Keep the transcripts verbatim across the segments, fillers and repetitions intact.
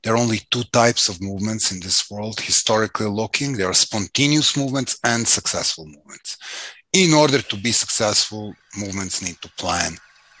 There are only two types of movements in this world, historically looking. There are spontaneous movements and successful movements. In order to be successful, movements need to plan.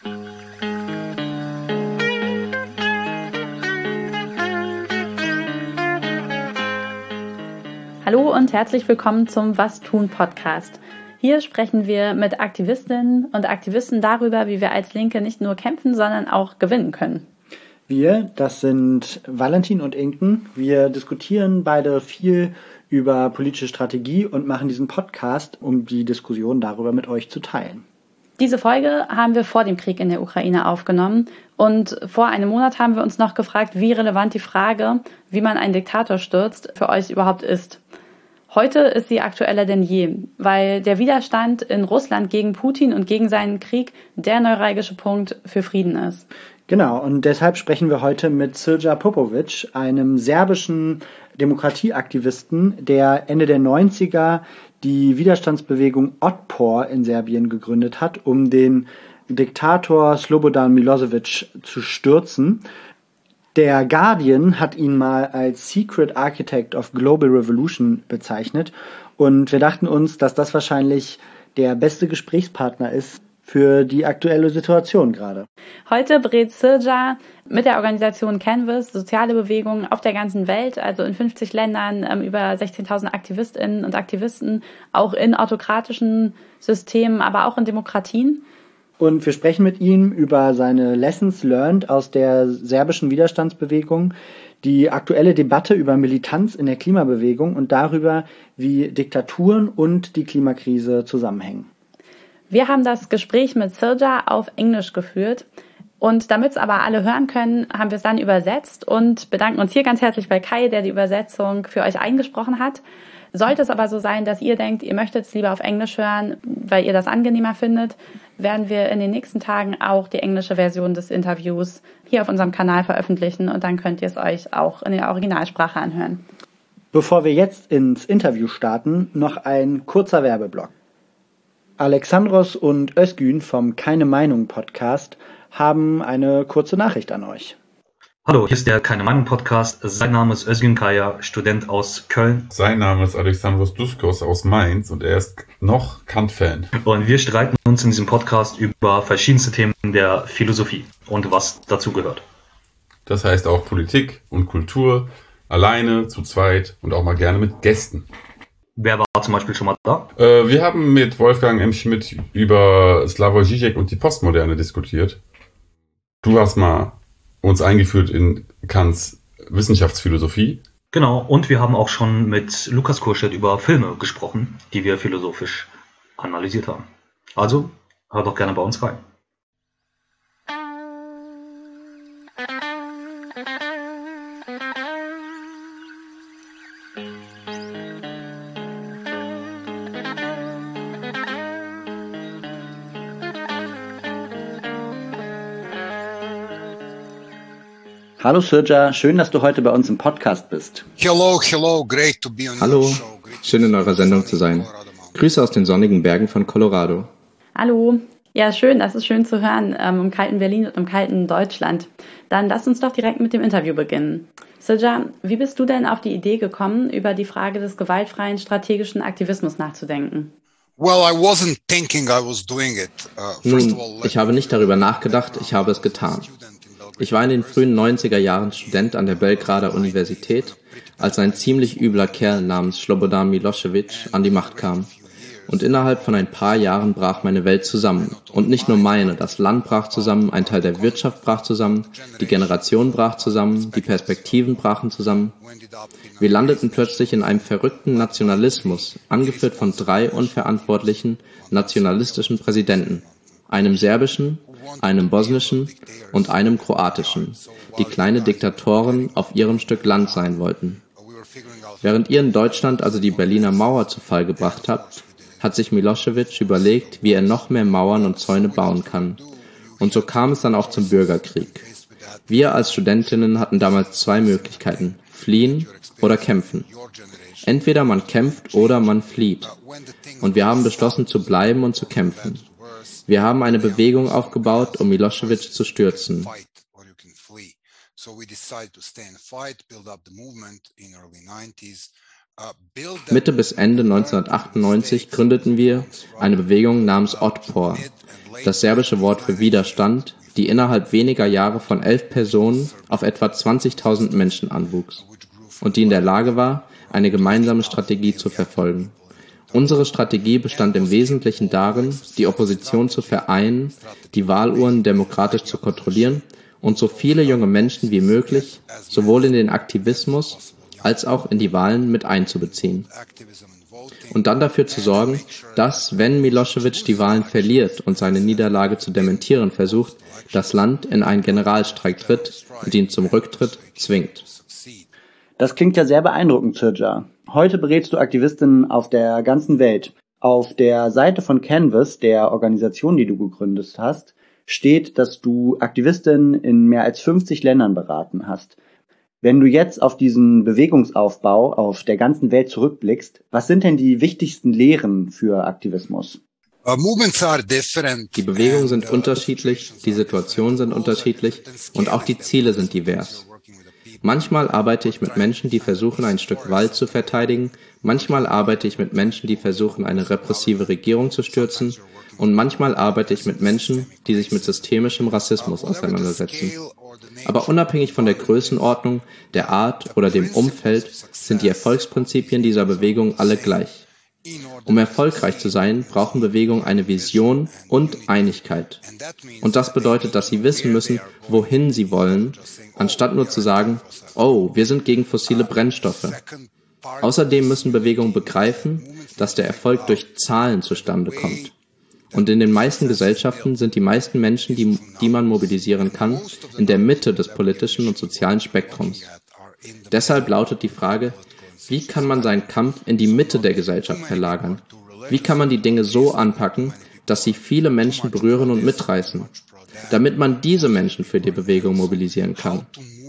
Hallo und herzlich willkommen zum Was tun Podcast. Hier sprechen wir mit Aktivistinnen und Aktivisten darüber, wie wir als Linke nicht nur kämpfen, sondern auch gewinnen können. Wir, das sind Valentin und Inken. Wir diskutieren beide viel über politische Strategie und machen diesen Podcast, um die Diskussion darüber mit euch zu teilen. Diese Folge haben wir vor dem Krieg in der Ukraine aufgenommen und vor einem Monat haben wir uns noch gefragt, wie relevant die Frage, wie man einen Diktator stürzt, für euch überhaupt ist. Heute ist sie aktueller denn je, weil der Widerstand in Russland gegen Putin und gegen seinen Krieg der neuralgische Punkt für Frieden ist. Genau, und deshalb sprechen wir heute mit Srđan Popović, einem serbischen Demokratieaktivisten, der Ende der neunziger die Widerstandsbewegung Otpor in Serbien gegründet hat, um den Diktator Slobodan Milošević zu stürzen. Der Guardian hat ihn mal als Secret Architect of Global Revolution bezeichnet und wir dachten uns, dass das wahrscheinlich der beste Gesprächspartner ist für die aktuelle Situation gerade. Heute berät Srđan mit der Organisation Canvas soziale Bewegungen auf der ganzen Welt, also in fünfzig Ländern, über sechzehntausend Aktivistinnen und Aktivisten, auch in autokratischen Systemen, aber auch in Demokratien. Und wir sprechen mit ihm über seine Lessons learned aus der serbischen Widerstandsbewegung, die aktuelle Debatte über Militanz in der Klimabewegung und darüber, wie Diktaturen und die Klimakrise zusammenhängen. Wir haben das Gespräch mit Srđan auf Englisch geführt und damit es aber alle hören können, haben wir es dann übersetzt und bedanken uns hier ganz herzlich bei Kai, der die Übersetzung für euch eingesprochen hat. Sollte es aber so sein, dass ihr denkt, ihr möchtet es lieber auf Englisch hören, weil ihr das angenehmer findet, werden wir in den nächsten Tagen auch die englische Version des Interviews hier auf unserem Kanal veröffentlichen und dann könnt ihr es euch auch in der Originalsprache anhören. Bevor wir jetzt ins Interview starten, noch ein kurzer Werbeblock. Alexandros und Özgün vom Keine Meinung Podcast haben eine kurze Nachricht an euch. Hallo, hier ist der Keine Meinung Podcast. Sein Name ist Özgün Kaya, Student aus Köln. Sein Name ist Alexandros Duskos aus Mainz und er ist noch Kant-Fan. Und wir streiten uns in diesem Podcast über verschiedenste Themen der Philosophie und was dazu gehört. Das heißt auch Politik und Kultur, alleine, zu zweit und auch mal gerne mit Gästen. Wer war zum Beispiel schon mal da? Äh, wir haben mit Wolfgang M. Schmidt über Slavoj Žižek und die Postmoderne diskutiert. Du hast mal uns eingeführt in Kants Wissenschaftsphilosophie. Genau, und wir haben auch schon mit Lukas Kurstedt über Filme gesprochen, die wir philosophisch analysiert haben. Also, hört doch gerne bei uns rein. Hallo Srđan, schön, dass du heute bei uns im Podcast bist. Hello, hello, great to be on Hallo, your show. schön in eurer Sendung zu sein. Grüße aus den sonnigen Bergen von Colorado. Hallo, ja schön, das ist schön zu hören ähm, im kalten Berlin und im kalten Deutschland. Dann lasst uns doch direkt mit dem Interview beginnen. Srđan, wie bist du denn auf die Idee gekommen, über die Frage des gewaltfreien strategischen Aktivismus nachzudenken? Well, I wasn't thinking I was doing it. Uh, Nun, ich habe nicht darüber nachgedacht, ich habe es getan. Ich war in den frühen neunziger Jahren Student an der Belgrader Universität, als ein ziemlich übler Kerl namens Slobodan Milošević an die Macht kam. Und innerhalb von ein paar Jahren brach meine Welt zusammen. Und nicht nur meine, das Land brach zusammen, ein Teil der Wirtschaft brach zusammen, die Generation brach zusammen, die Perspektiven brachen zusammen. Wir landeten plötzlich in einem verrückten Nationalismus, angeführt von drei unverantwortlichen, nationalistischen Präsidenten. Einem serbischen, einem bosnischen und einem kroatischen, die kleine Diktatoren auf ihrem Stück Land sein wollten. Während ihr in Deutschland also die Berliner Mauer zu Fall gebracht habt, hat sich Milošević überlegt, wie er noch mehr Mauern und Zäune bauen kann. Und so kam es dann auch zum Bürgerkrieg. Wir als Studentinnen hatten damals zwei Möglichkeiten, fliehen oder kämpfen. Entweder man kämpft oder man flieht. Und wir haben beschlossen zu bleiben und zu kämpfen. Wir haben eine Bewegung aufgebaut, um Milošević zu stürzen. Mitte bis Ende neunzehnhundertachtundneunzig gründeten wir eine Bewegung namens Otpor, das serbische Wort für Widerstand, die innerhalb weniger Jahre von elf Personen auf etwa zwanzigtausend Menschen anwuchs und die in der Lage war, eine gemeinsame Strategie zu verfolgen. Unsere Strategie bestand im Wesentlichen darin, die Opposition zu vereinen, die Wahlurnen demokratisch zu kontrollieren und so viele junge Menschen wie möglich sowohl in den Aktivismus als auch in die Wahlen mit einzubeziehen. Und dann dafür zu sorgen, dass, wenn Milosevic die Wahlen verliert und seine Niederlage zu dementieren versucht, das Land in einen Generalstreik tritt und ihn zum Rücktritt zwingt. Das klingt ja sehr beeindruckend, Srdja. Heute berätst du Aktivistinnen auf der ganzen Welt. Auf der Seite von Canvas, der Organisation, die du gegründet hast, steht, dass du Aktivistinnen in mehr als fünfzig Ländern beraten hast. Wenn du jetzt auf diesen Bewegungsaufbau auf der ganzen Welt zurückblickst, was sind denn die wichtigsten Lehren für Aktivismus? Die Bewegungen sind unterschiedlich, die Situationen sind unterschiedlich und auch die Ziele sind divers. Manchmal arbeite ich mit Menschen, die versuchen, ein Stück Wald zu verteidigen, manchmal arbeite ich mit Menschen, die versuchen, eine repressive Regierung zu stürzen, und manchmal arbeite ich mit Menschen, die sich mit systemischem Rassismus auseinandersetzen. Aber unabhängig von der Größenordnung, der Art oder dem Umfeld sind die Erfolgsprinzipien dieser Bewegung alle gleich. Um erfolgreich zu sein, brauchen Bewegungen eine Vision und Einigkeit. Und das bedeutet, dass sie wissen müssen, wohin sie wollen, anstatt nur zu sagen, oh, wir sind gegen fossile Brennstoffe. Außerdem müssen Bewegungen begreifen, dass der Erfolg durch Zahlen zustande kommt. Und in den meisten Gesellschaften sind die meisten Menschen, die, die man mobilisieren kann, in der Mitte des politischen und sozialen Spektrums. Deshalb lautet die Frage, wie kann man seinen Kampf in die Mitte der Gesellschaft verlagern? Wie kann man die Dinge so anpacken, dass sie viele Menschen berühren und mitreißen, damit man diese Menschen für die Bewegung mobilisieren kann?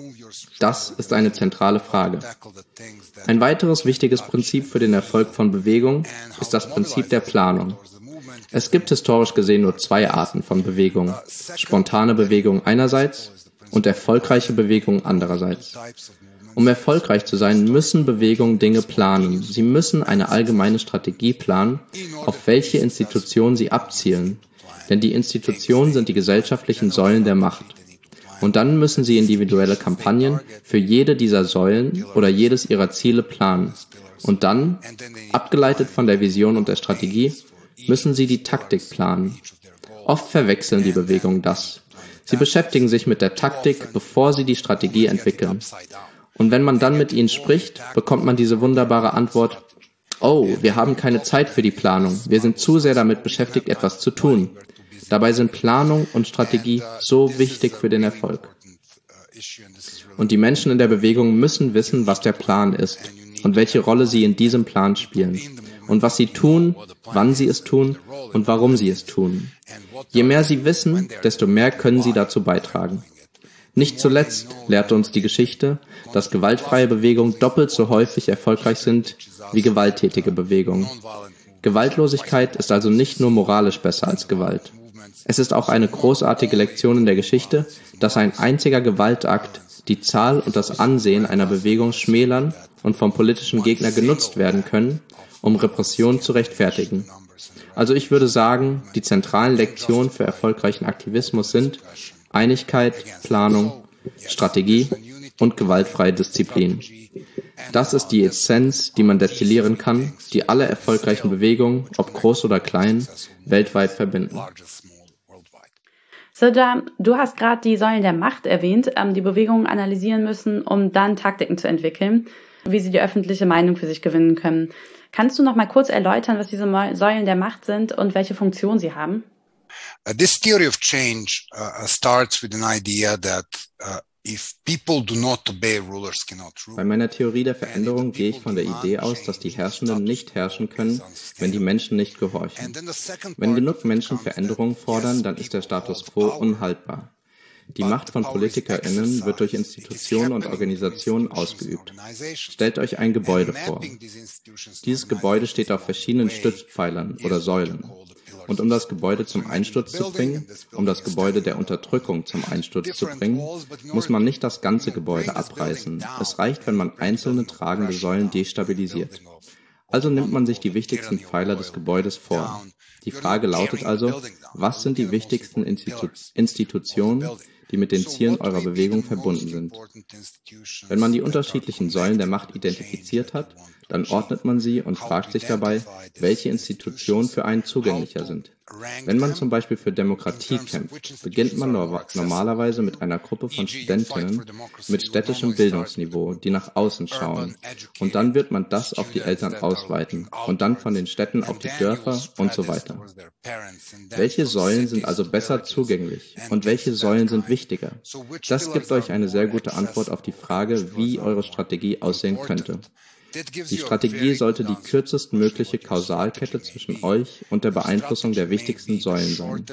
Das ist eine zentrale Frage. Ein weiteres wichtiges Prinzip für den Erfolg von Bewegungen ist das Prinzip der Planung. Es gibt historisch gesehen nur zwei Arten von Bewegungen: spontane Bewegungen einerseits und erfolgreiche Bewegungen andererseits. Um erfolgreich zu sein, müssen Bewegungen Dinge planen. Sie müssen eine allgemeine Strategie planen, auf welche Institutionen sie abzielen. Denn die Institutionen sind die gesellschaftlichen Säulen der Macht. Und dann müssen sie individuelle Kampagnen für jede dieser Säulen oder jedes ihrer Ziele planen. Und dann, abgeleitet von der Vision und der Strategie, müssen sie die Taktik planen. Oft verwechseln die Bewegungen das. Sie beschäftigen sich mit der Taktik, bevor sie die Strategie entwickeln. Und wenn man dann mit ihnen spricht, bekommt man diese wunderbare Antwort, oh, wir haben keine Zeit für die Planung, wir sind zu sehr damit beschäftigt, etwas zu tun. Dabei sind Planung und Strategie so wichtig für den Erfolg. Und die Menschen in der Bewegung müssen wissen, was der Plan ist und welche Rolle sie in diesem Plan spielen und was sie tun, wann sie es tun und warum sie es tun. Je mehr sie wissen, desto mehr können sie dazu beitragen. Nicht zuletzt lehrt uns die Geschichte, dass gewaltfreie Bewegungen doppelt so häufig erfolgreich sind wie gewalttätige Bewegungen. Gewaltlosigkeit ist also nicht nur moralisch besser als Gewalt. Es ist auch eine großartige Lektion in der Geschichte, dass ein einziger Gewaltakt die Zahl und das Ansehen einer Bewegung schmälern und vom politischen Gegner genutzt werden können, um Repression zu rechtfertigen. Also ich würde sagen, die zentralen Lektionen für erfolgreichen Aktivismus sind Einigkeit, Planung, Strategie und gewaltfreie Disziplin. Das ist die Essenz, die man destillieren kann, die alle erfolgreichen Bewegungen, ob groß oder klein, weltweit verbinden. Srdja, du hast gerade die Säulen der Macht erwähnt, ähm, die Bewegungen analysieren müssen, um dann Taktiken zu entwickeln, wie sie die öffentliche Meinung für sich gewinnen können. Kannst du noch mal kurz erläutern, was diese Säulen der Macht sind und welche Funktion sie haben? Uh, this theory of change uh, starts with an idea that uh, if people do not obey, rulers cannot rule. Bei meiner Theorie der Veränderung gehe ich von der Idee aus, dass die Herrschenden nicht herrschen können, wenn die Menschen nicht gehorchen. Wenn genug Menschen Veränderungen fordern, dann ist der Status quo unhaltbar. Die Macht von PolitikerInnen wird durch Institutionen und Organisationen ausgeübt. Stellt euch ein Gebäude vor. Dieses Gebäude steht auf verschiedenen Stützpfeilern oder Säulen. Und um das Gebäude zum Einsturz zu bringen, um das Gebäude der Unterdrückung zum Einsturz zu bringen, muss man nicht das ganze Gebäude abreißen. Es reicht, wenn man einzelne tragende Säulen destabilisiert. Also nimmt man sich die wichtigsten Pfeiler des Gebäudes vor. Die Frage lautet also, was sind die wichtigsten Institu- Institutionen, die mit den Zielen eurer Bewegung verbunden sind? Wenn man die unterschiedlichen Säulen der Macht identifiziert hat, dann ordnet man sie und fragt sich dabei, welche Institutionen für einen zugänglicher sind. Wenn man zum Beispiel für Demokratie kämpft, beginnt man no- normalerweise mit einer Gruppe von Studentinnen mit städtischem Bildungsniveau, die nach außen schauen. Und dann wird man das auf die Eltern ausweiten und dann von den Städten auf die Dörfer und so weiter. Welche Säulen sind also besser zugänglich und welche Säulen sind wichtiger? Das gibt euch eine sehr gute Antwort auf die Frage, wie eure Strategie aussehen könnte. Die Strategie sollte die kürzestmögliche Kausalkette zwischen euch und der Beeinflussung der wichtigsten Säulen sein.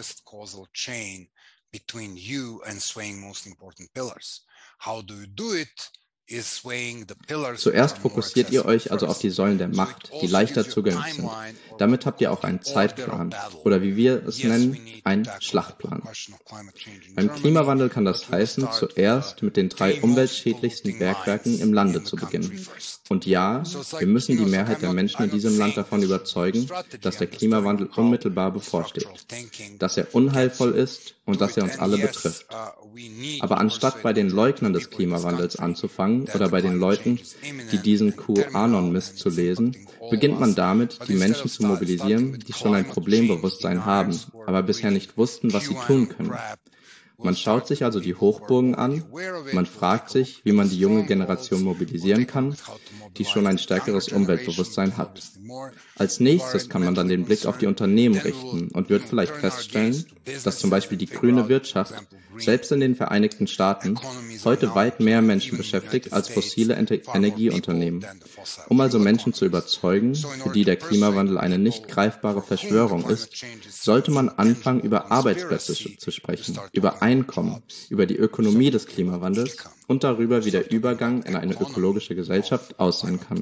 Zuerst fokussiert ihr euch also auf die Säulen der Macht, die leichter zugänglich sind. Damit habt ihr auch einen Zeitplan oder wie wir es nennen, einen Schlachtplan. Beim Klimawandel kann das heißen, zuerst mit den drei umweltschädlichsten Bergwerken im Lande zu beginnen. Und ja, wir müssen die Mehrheit der Menschen in diesem Land davon überzeugen, dass der Klimawandel unmittelbar bevorsteht, dass er unheilvoll ist und dass er uns alle betrifft. Aber anstatt bei den Leugnern des Klimawandels anzufangen oder bei den Leuten, die diesen QAnon-Mist zu lesen, beginnt man damit, die Menschen zu mobilisieren, die schon ein Problembewusstsein haben, aber bisher nicht wussten, was sie tun können. Man schaut sich also die Hochburgen an, man fragt sich, wie man die junge Generation mobilisieren kann, die schon ein stärkeres Umweltbewusstsein hat. Als nächstes kann man dann den Blick auf die Unternehmen richten und wird vielleicht feststellen, dass zum Beispiel die grüne Wirtschaft, selbst in den Vereinigten Staaten, heute weit mehr Menschen beschäftigt als fossile Energieunternehmen. Um also Menschen zu überzeugen, für die der Klimawandel eine nicht greifbare Verschwörung ist, sollte man anfangen, über Arbeitsplätze zu sprechen, über Einkommen, über die Ökonomie des Klimawandels und darüber, wie der Übergang in eine ökologische Gesellschaft aussehen kann.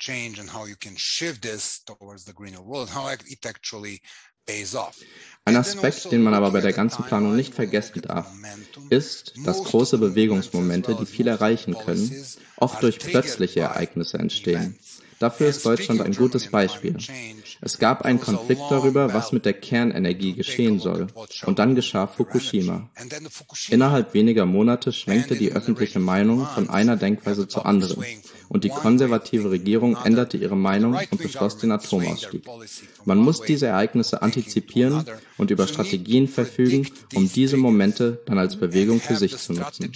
Ein Aspekt, den man aber bei der ganzen Planung nicht vergessen darf, ist, dass große Bewegungsmomente, die viel erreichen können, oft durch plötzliche Ereignisse entstehen. Dafür ist Deutschland ein gutes Beispiel. Es gab einen Konflikt darüber, was mit der Kernenergie geschehen soll. Und dann geschah Fukushima. Innerhalb weniger Monate schwenkte die öffentliche Meinung von einer Denkweise zur anderen. Und die konservative Regierung änderte ihre Meinung und beschloss den Atomausstieg. Man muss diese Ereignisse antizipieren und über Strategien verfügen, um diese Momente dann als Bewegung für sich zu nutzen.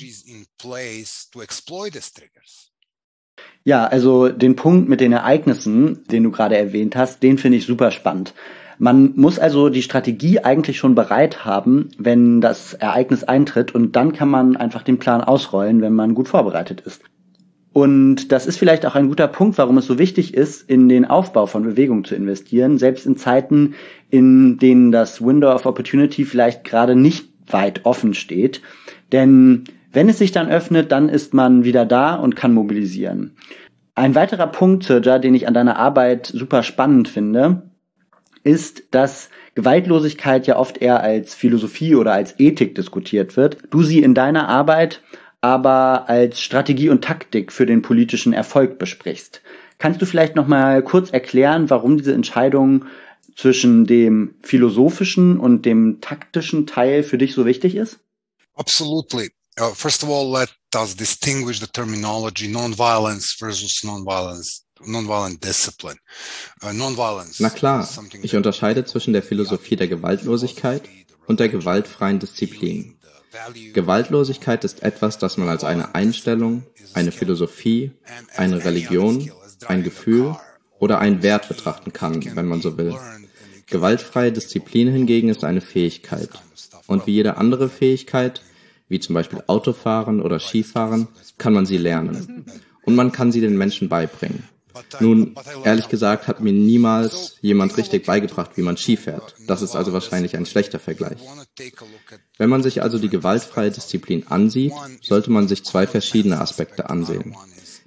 Ja, also den Punkt mit den Ereignissen, den du gerade erwähnt hast, den finde ich super spannend. Man muss also die Strategie eigentlich schon bereit haben, wenn das Ereignis eintritt, und dann kann man einfach den Plan ausrollen, wenn man gut vorbereitet ist. Und das ist vielleicht auch ein guter Punkt, warum es so wichtig ist, in den Aufbau von Bewegung zu investieren, selbst in Zeiten, in denen das Window of Opportunity vielleicht gerade nicht weit offen steht. Denn wenn es sich dann öffnet, dann ist man wieder da und kann mobilisieren. Ein weiterer Punkt, Srdja, den ich an deiner Arbeit super spannend finde, ist, dass Gewaltlosigkeit ja oft eher als Philosophie oder als Ethik diskutiert wird. Du sie in deiner Arbeit aber als Strategie und Taktik für den politischen Erfolg besprichst. Kannst du vielleicht noch mal kurz erklären, warum diese Entscheidung zwischen dem philosophischen und dem taktischen Teil für dich so wichtig ist? Absolutely. Uh, first of all, let us distinguish the terminology non-violence versus non-violence, non-violent discipline. Uh, non-violence. Na klar, ich unterscheide zwischen der Philosophie der Gewaltlosigkeit und der gewaltfreien Disziplin. Gewaltlosigkeit ist etwas, das man als eine Einstellung, eine Philosophie, eine Religion, ein Gefühl oder einen Wert betrachten kann, wenn man so will. Gewaltfreie Disziplin hingegen ist eine Fähigkeit. Und wie jede andere Fähigkeit, wie zum Beispiel Autofahren oder Skifahren, kann man sie lernen. Und man kann sie den Menschen beibringen. Nun, ehrlich gesagt, hat mir niemals jemand richtig beigebracht, wie man Ski fährt. Das ist also wahrscheinlich ein schlechter Vergleich. Wenn man sich also die gewaltfreie Disziplin ansieht, sollte man sich zwei verschiedene Aspekte ansehen.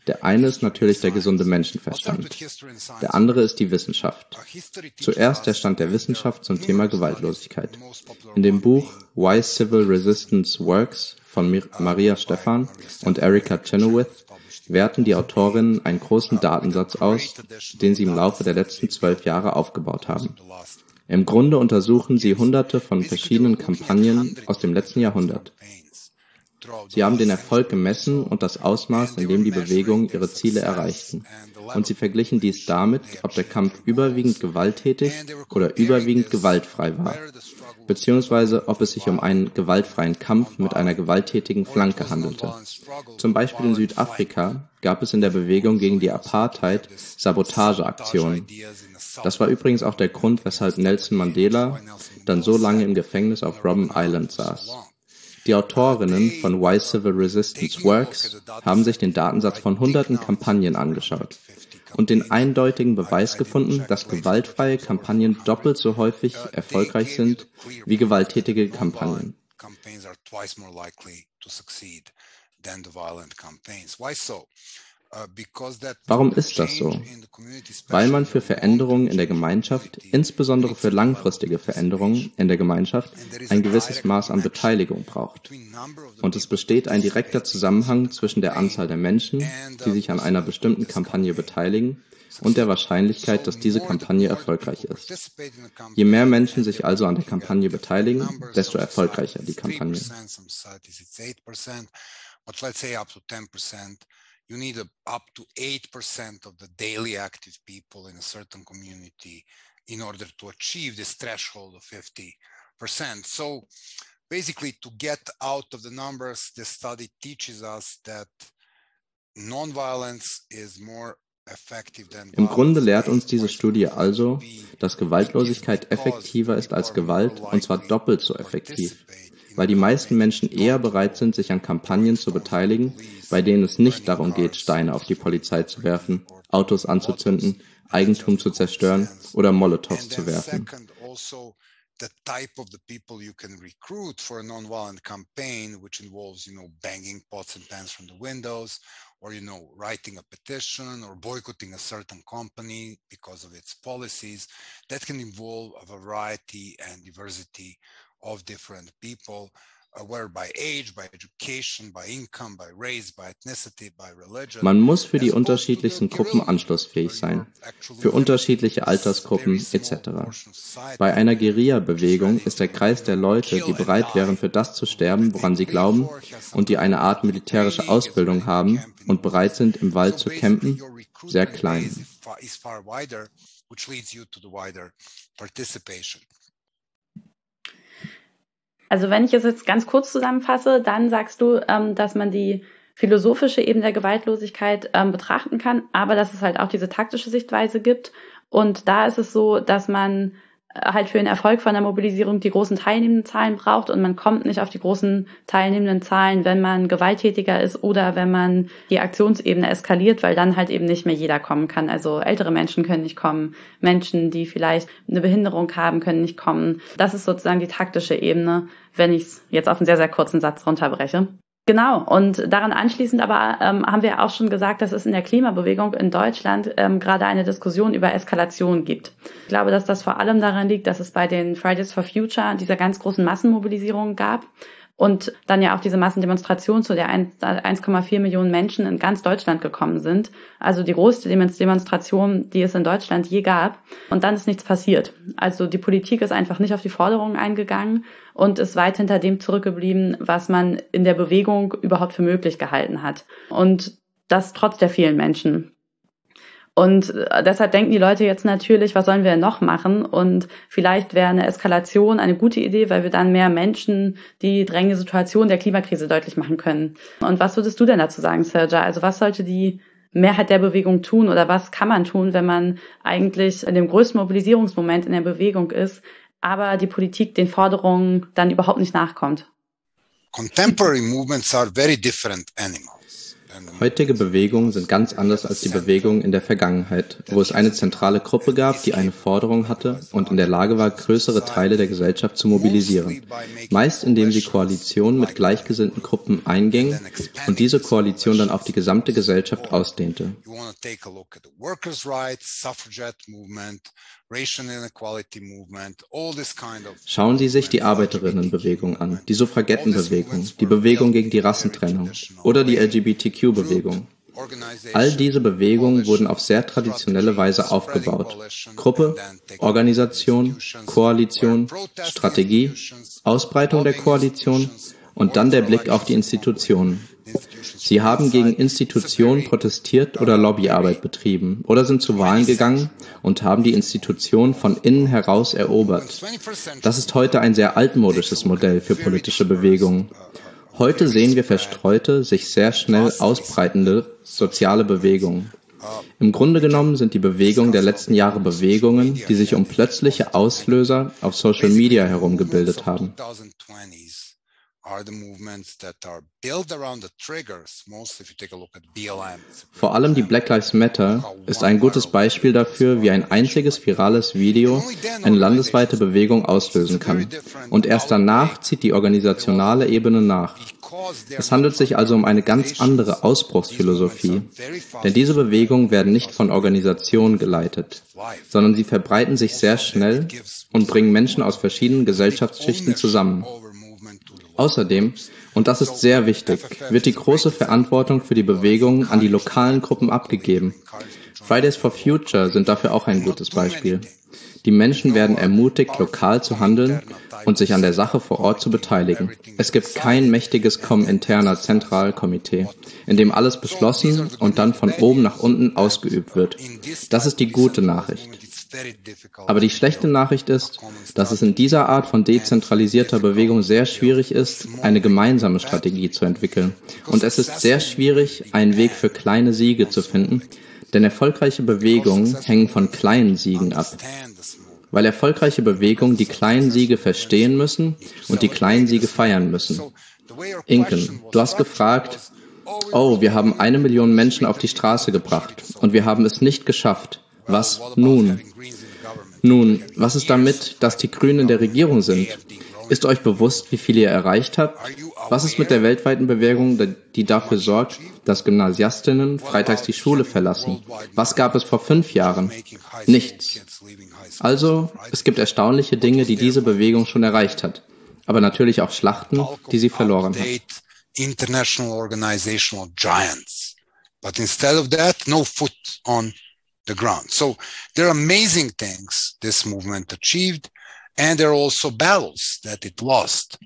Der eine ist natürlich der gesunde Menschenverstand. Der andere ist die Wissenschaft. Zuerst der Stand der Wissenschaft zum Thema Gewaltlosigkeit. In dem Buch Why Civil Resistance Works von Maria Stephan und Erica Chenoweth werten die Autorinnen einen großen Datensatz aus, den sie im Laufe der letzten zwölf Jahre aufgebaut haben. Im Grunde untersuchen sie hunderte von verschiedenen Kampagnen aus dem letzten Jahrhundert. Sie haben den Erfolg gemessen und das Ausmaß, in dem die Bewegungen ihre Ziele erreichten. Und sie verglichen dies damit, ob der Kampf überwiegend gewalttätig oder überwiegend gewaltfrei war, beziehungsweise ob es sich um einen gewaltfreien Kampf mit einer gewalttätigen Flanke handelte. Zum Beispiel in Südafrika gab es in der Bewegung gegen die Apartheid Sabotageaktionen. Das war übrigens auch der Grund, weshalb Nelson Mandela dann so lange im Gefängnis auf Robben Island saß. Die Autorinnen von Why Civil Resistance Works haben sich den Datensatz von hunderten Kampagnen angeschaut und den eindeutigen Beweis gefunden, dass gewaltfreie Kampagnen doppelt so häufig erfolgreich sind wie gewalttätige Kampagnen. Warum ist das so? Weil man für Veränderungen in der Gemeinschaft, insbesondere für langfristige Veränderungen in der Gemeinschaft, ein gewisses Maß an Beteiligung braucht. Und es besteht ein direkter Zusammenhang zwischen der Anzahl der Menschen, die sich an einer bestimmten Kampagne beteiligen, und der Wahrscheinlichkeit, dass diese Kampagne erfolgreich ist. Je mehr Menschen sich also an der Kampagne beteiligen, desto erfolgreicher die Kampagne. You need a, up to eight percent of the daily active people in a certain community in order to achieve this threshold of fifty percent. So basically, to get out of the numbers, this study teaches us that nonviolence is more effective than violence. Im Grunde lehrt uns diese Studie also, dass Gewaltlosigkeit effektiver ist als Gewalt, und zwar doppelt so effektiv, weil die meisten Menschen eher bereit sind, sich an Kampagnen zu beteiligen, bei denen es nicht darum geht, Steine auf die Polizei zu werfen, Autos anzuzünden, Eigentum zu zerstören oder Molotows zu werfen. The type of the people you can recruit for a non-violent campaign, which involves, you know, banging pots and pans from the windows, or, you know, writing a petition or boycotting a certain company because of its policies, that can involve a variety and diversity of different people, uh, whether by age, by education, by income, by race, by ethnicity, by religion. Man muss für die unterschiedlichsten Gruppen anschlussfähig sein, für unterschiedliche Altersgruppen et cetera. Bei einer Guerilla-Bewegung ist der Kreis der Leute, die bereit wären, für das zu sterben, woran sie glauben, und die eine Art militärische Ausbildung haben und bereit sind, im Wald zu campen, sehr klein. Also wenn ich es jetzt ganz kurz zusammenfasse, dann sagst du, ähm, dass man die philosophische Ebene der Gewaltlosigkeit ähm, betrachten kann, aber dass es halt auch diese taktische Sichtweise gibt. Und da ist es so, dass man halt für den Erfolg von der Mobilisierung die großen teilnehmenden Zahlen braucht, und man kommt nicht auf die großen teilnehmenden Zahlen, wenn man gewalttätiger ist oder wenn man die Aktionsebene eskaliert, weil dann halt eben nicht mehr jeder kommen kann. Also ältere Menschen können nicht kommen, Menschen, die vielleicht eine Behinderung haben, können nicht kommen. Das ist sozusagen die taktische Ebene, wenn ich es jetzt auf einen sehr, sehr kurzen Satz runterbreche. Genau, und daran anschließend aber ähm, haben wir auch schon gesagt, dass es in der Klimabewegung in Deutschland ähm, gerade eine Diskussion über Eskalation gibt. Ich glaube, dass das vor allem daran liegt, dass es bei den Fridays for Future dieser ganz großen Massenmobilisierung gab und dann ja auch diese Massendemonstration, zu der eins Komma vier Millionen Menschen in ganz Deutschland gekommen sind. Also die größte Demonstration, die es in Deutschland je gab. Und dann ist nichts passiert. Also die Politik ist einfach nicht auf die Forderungen eingegangen und ist weit hinter dem zurückgeblieben, was man in der Bewegung überhaupt für möglich gehalten hat. Und das trotz der vielen Menschen. Und deshalb denken die Leute jetzt natürlich, was sollen wir noch machen? Und vielleicht wäre eine Eskalation eine gute Idee, weil wir dann mehr Menschen die drängende Situation der Klimakrise deutlich machen können. Und was würdest du denn dazu sagen, Serja? Also was sollte die Mehrheit der Bewegung tun oder was kann man tun, wenn man eigentlich in dem größten Mobilisierungsmoment in der Bewegung ist, aber die Politik den Forderungen dann überhaupt nicht nachkommt? Contemporary movements are very different animals. Heutige Bewegungen sind ganz anders als die Bewegungen in der Vergangenheit, wo es eine zentrale Gruppe gab, die eine Forderung hatte und in der Lage war, größere Teile der Gesellschaft zu mobilisieren. Meist indem sie Koalitionen mit gleichgesinnten Gruppen einging und diese Koalition dann auf die gesamte Gesellschaft ausdehnte. Schauen Sie sich die Arbeiterinnenbewegung an, die Suffragettenbewegung, die Bewegung gegen die Rassentrennung oder die L G B T Q-Bewegung. All diese Bewegungen wurden auf sehr traditionelle Weise aufgebaut. Gruppe, Organisation, Koalition, Strategie, Ausbreitung der Koalition und dann der Blick auf die Institutionen. Sie haben gegen Institutionen protestiert oder Lobbyarbeit betrieben oder sind zu Wahlen gegangen und haben die Institutionen von innen heraus erobert. Das ist heute ein sehr altmodisches Modell für politische Bewegungen. Heute sehen wir verstreute, sich sehr schnell ausbreitende soziale Bewegungen. Im Grunde genommen sind die Bewegungen der letzten Jahre Bewegungen, die sich um plötzliche Auslöser auf Social Media herum gebildet haben. Vor allem die Black Lives Matter ist ein gutes Beispiel dafür, wie ein einziges virales Video eine landesweite Bewegung auslösen kann. Und erst danach zieht die organisationale Ebene nach. Es handelt sich also um eine ganz andere Ausbruchsphilosophie, denn diese Bewegungen werden nicht von Organisationen geleitet, sondern sie verbreiten sich sehr schnell und bringen Menschen aus verschiedenen Gesellschaftsschichten zusammen. Außerdem, und das ist sehr wichtig, wird die große Verantwortung für die Bewegungen an die lokalen Gruppen abgegeben. Fridays for Future sind dafür auch ein gutes Beispiel. Die Menschen werden ermutigt, lokal zu handeln und sich an der Sache vor Ort zu beteiligen. Es gibt kein mächtiges Kominterner Zentralkomitee, in dem alles beschlossen und dann von oben nach unten ausgeübt wird. Das ist die gute Nachricht. Aber die schlechte Nachricht ist, dass es in dieser Art von dezentralisierter Bewegung sehr schwierig ist, eine gemeinsame Strategie zu entwickeln. Und es ist sehr schwierig, einen Weg für kleine Siege zu finden, denn erfolgreiche Bewegungen hängen von kleinen Siegen ab. Weil erfolgreiche Bewegungen die kleinen Siege verstehen müssen und die kleinen Siege feiern müssen. Inken, du hast gefragt, oh, wir haben eine Million Menschen auf die Straße gebracht und wir haben es nicht geschafft. Was nun? Nun, was ist damit, dass die Grünen in der Regierung sind? Ist euch bewusst, wie viel ihr erreicht habt? Was ist mit der weltweiten Bewegung, die dafür sorgt, dass Gymnasiastinnen freitags die Schule verlassen? Was gab es vor fünf Jahren? Nichts. Also, es gibt erstaunliche Dinge, die diese Bewegung schon erreicht hat, aber natürlich auch Schlachten, die sie verloren hat. International organizational giants, but instead of that, no foot on the ground. So there are amazing things this movement achieved, and there are also battles that it lost.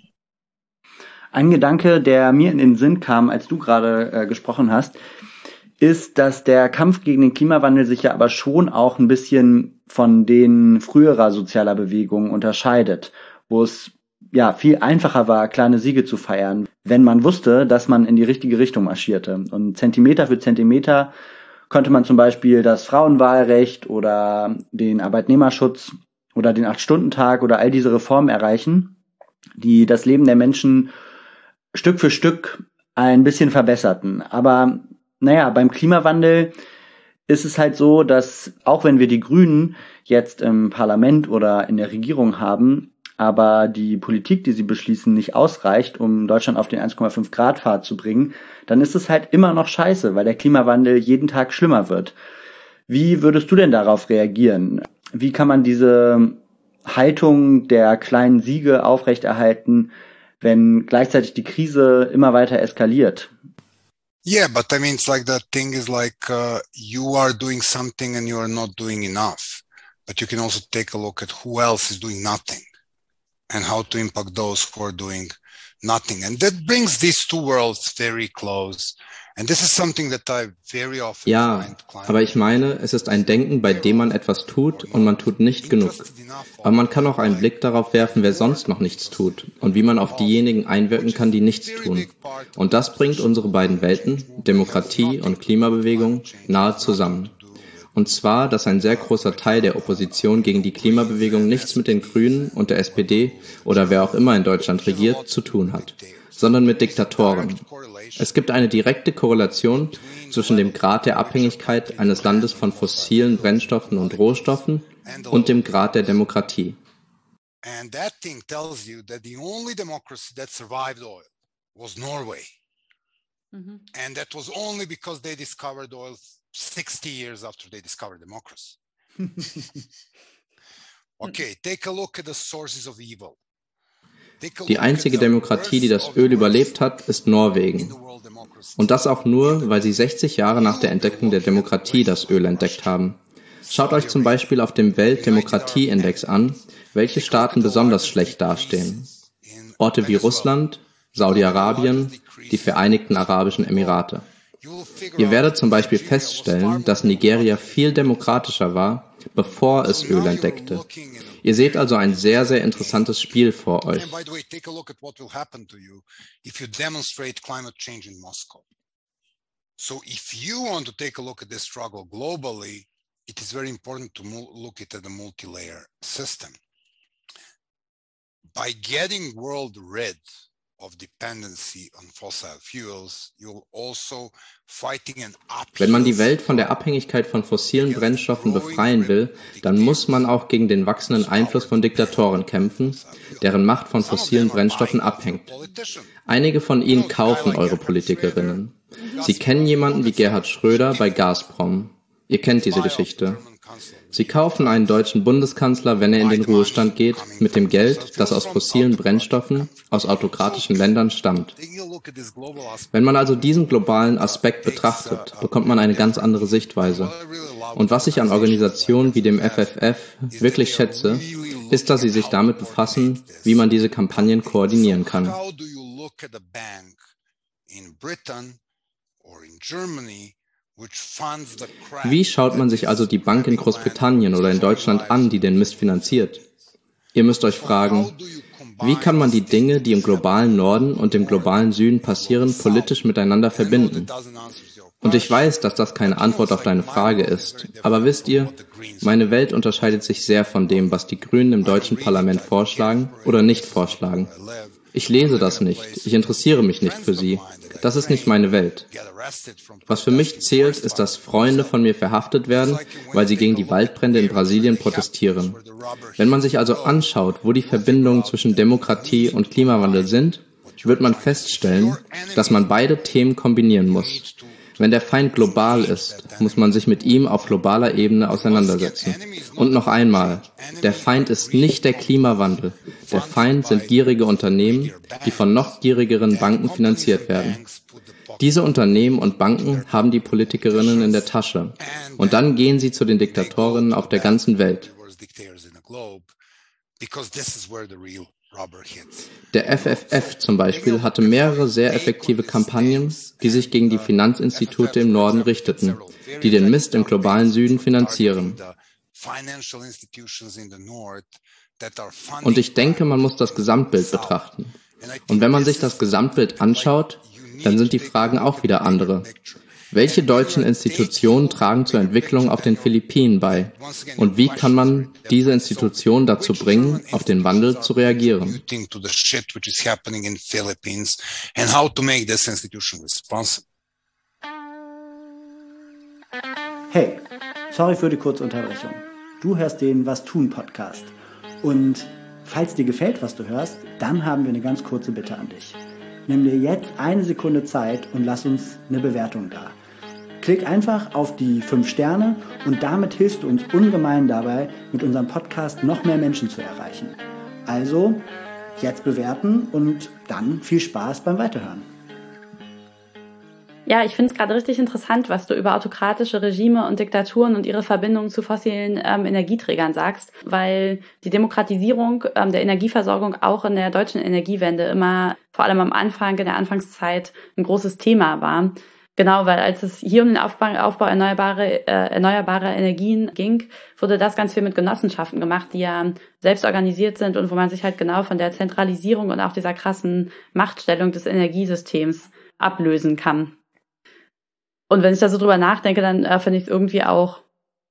Ein Gedanke, der mir in den Sinn kam, als du gerade äh, gesprochen hast, ist, dass der Kampf gegen den Klimawandel sich ja aber schon auch ein bisschen von den früherer sozialer Bewegungen unterscheidet, wo es ja viel einfacher war, kleine Siege zu feiern, wenn man wusste, dass man in die richtige Richtung marschierte. Und Zentimeter für Zentimeter konnte man zum Beispiel das Frauenwahlrecht oder den Arbeitnehmerschutz oder den Acht-Stunden-Tag oder all diese Reformen erreichen, die das Leben der Menschen Stück für Stück ein bisschen verbesserten. Aber naja, beim Klimawandel ist es halt so, dass auch wenn wir die Grünen jetzt im Parlament oder in der Regierung haben, aber die Politik, die sie beschließen, nicht ausreicht, um Deutschland auf den eins Komma fünf Grad Pfad zu bringen, dann ist es halt immer noch scheiße, weil der Klimawandel jeden Tag schlimmer wird. Wie würdest du denn darauf reagieren? Wie kann man diese Haltung der kleinen Siege aufrechterhalten, wenn gleichzeitig die Krise immer weiter eskaliert? Yeah, but I mean, it's like that thing is like uh, you are doing something and you are not doing enough. But you can also take a look at who else is doing nothing and how to impact those who are doing nothing. And that brings these two worlds very close. And this is something that I very often Ja, aber ich meine, es ist ein Denken, bei dem man etwas tut und man tut nicht genug. Aber man kann auch einen Blick darauf werfen, wer sonst noch nichts tut und wie man auf diejenigen einwirken kann, die nichts tun. Und das bringt unsere beiden Welten, Demokratie und Klimabewegung, nahe zusammen. Und zwar, dass ein sehr großer Teil der Opposition gegen die Klimabewegung nichts mit den Grünen und der S P D oder wer auch immer in Deutschland regiert, zu tun hat, sondern mit Diktatoren. Es gibt eine direkte Korrelation zwischen dem Grad der Abhängigkeit eines Landes von fossilen Brennstoffen und Rohstoffen und dem Grad der Demokratie. And that thing tells you that the only democracy that survived oil was Norway. Mm-hmm. And that was only because they discovered oil sixty years after they discovered democracy. Okay, take a look at the sources of evil. Die einzige Demokratie, die das Öl überlebt hat, ist Norwegen. Und das auch nur, weil sie sechzig Jahre nach der Entdeckung der Demokratie das Öl entdeckt haben. Schaut euch zum Beispiel auf dem Weltdemokratieindex an, welche Staaten besonders schlecht dastehen. Orte wie Russland, Saudi-Arabien, die Vereinigten Arabischen Emirate. Ihr werdet zum Beispiel feststellen, dass Nigeria viel demokratischer war, bevor es Öl entdeckte. Ihr seht also ein sehr, sehr interessantes Spiel vor euch. So if you want to take a look at this struggle globally, it is very important to look at the multi-layer system. By getting world rid of dependency on fossil fuels, you'll also fighting an uphill. Wenn man die Welt von der Abhängigkeit von fossilen Brennstoffen befreien will, dann muss man auch gegen den wachsenden Einfluss von Diktatoren kämpfen, deren Macht von fossilen Brennstoffen abhängt. Einige von ihnen kaufen eure Politikerinnen. Sie kennen jemanden wie Gerhard Schröder bei Gazprom. Ihr kennt diese Geschichte. Sie kaufen einen deutschen Bundeskanzler, wenn er in den Ruhestand geht, mit dem Geld, das aus fossilen Brennstoffen aus autokratischen Ländern stammt. Wenn man also diesen globalen Aspekt betrachtet, bekommt man eine ganz andere Sichtweise. Und was ich an Organisationen wie dem F F F wirklich schätze, ist, dass sie sich damit befassen, wie man diese Kampagnen koordinieren kann. Wie schaut man sich also die Bank in Großbritannien oder in Deutschland an, die den Mist finanziert? Ihr müsst euch fragen, wie kann man die Dinge, die im globalen Norden und im globalen Süden passieren, politisch miteinander verbinden? Und ich weiß, dass das keine Antwort auf deine Frage ist. Aber wisst ihr, meine Welt unterscheidet sich sehr von dem, was die Grünen im deutschen Parlament vorschlagen oder nicht vorschlagen. Ich lese das nicht. Ich interessiere mich nicht für sie. Das ist nicht meine Welt. Was für mich zählt, ist, dass Freunde von mir verhaftet werden, weil sie gegen die Waldbrände in Brasilien protestieren. Wenn man sich also anschaut, wo die Verbindungen zwischen Demokratie und Klimawandel sind, wird man feststellen, dass man beide Themen kombinieren muss. Wenn der Feind global ist, muss man sich mit ihm auf globaler Ebene auseinandersetzen. Und noch einmal, der Feind ist nicht der Klimawandel. Der Feind sind gierige Unternehmen, die von noch gierigeren Banken finanziert werden. Diese Unternehmen und Banken haben die Politikerinnen in der Tasche. Und dann gehen sie zu den Diktatorinnen auf der ganzen Welt. Der F F F zum Beispiel hatte mehrere sehr effektive Kampagnen, die sich gegen die Finanzinstitute im Norden richteten, die den Mist im globalen Süden finanzieren. Und ich denke, man muss das Gesamtbild betrachten. Und wenn man sich das Gesamtbild anschaut, dann sind die Fragen auch wieder andere. Welche deutschen Institutionen tragen zur Entwicklung auf den Philippinen bei? Und wie kann man diese Institutionen dazu bringen, auf den Wandel zu reagieren? Hey, sorry für die kurze Unterbrechung. Du hörst den Was tun Podcast. Und falls dir gefällt, was du hörst, dann haben wir eine ganz kurze Bitte an dich. Nimm dir jetzt eine Sekunde Zeit und lass uns eine Bewertung da. Klick einfach auf die fünf Sterne und damit hilfst du uns ungemein dabei, mit unserem Podcast noch mehr Menschen zu erreichen. Also, jetzt bewerten und dann viel Spaß beim Weiterhören. Ja, ich finde es gerade richtig interessant, was du über autokratische Regime und Diktaturen und ihre Verbindungen zu fossilen ähm, Energieträgern sagst, weil die Demokratisierung ähm, der Energieversorgung auch in der deutschen Energiewende immer, vor allem am Anfang, in der Anfangszeit, ein großes Thema war. Genau, weil als es hier um den Aufbau, Aufbau erneuerbare, äh, erneuerbarer Energien ging, wurde das ganz viel mit Genossenschaften gemacht, die ja selbst organisiert sind und wo man sich halt genau von der Zentralisierung und auch dieser krassen Machtstellung des Energiesystems ablösen kann. Und wenn ich da so drüber nachdenke, dann äh, finde ich es irgendwie auch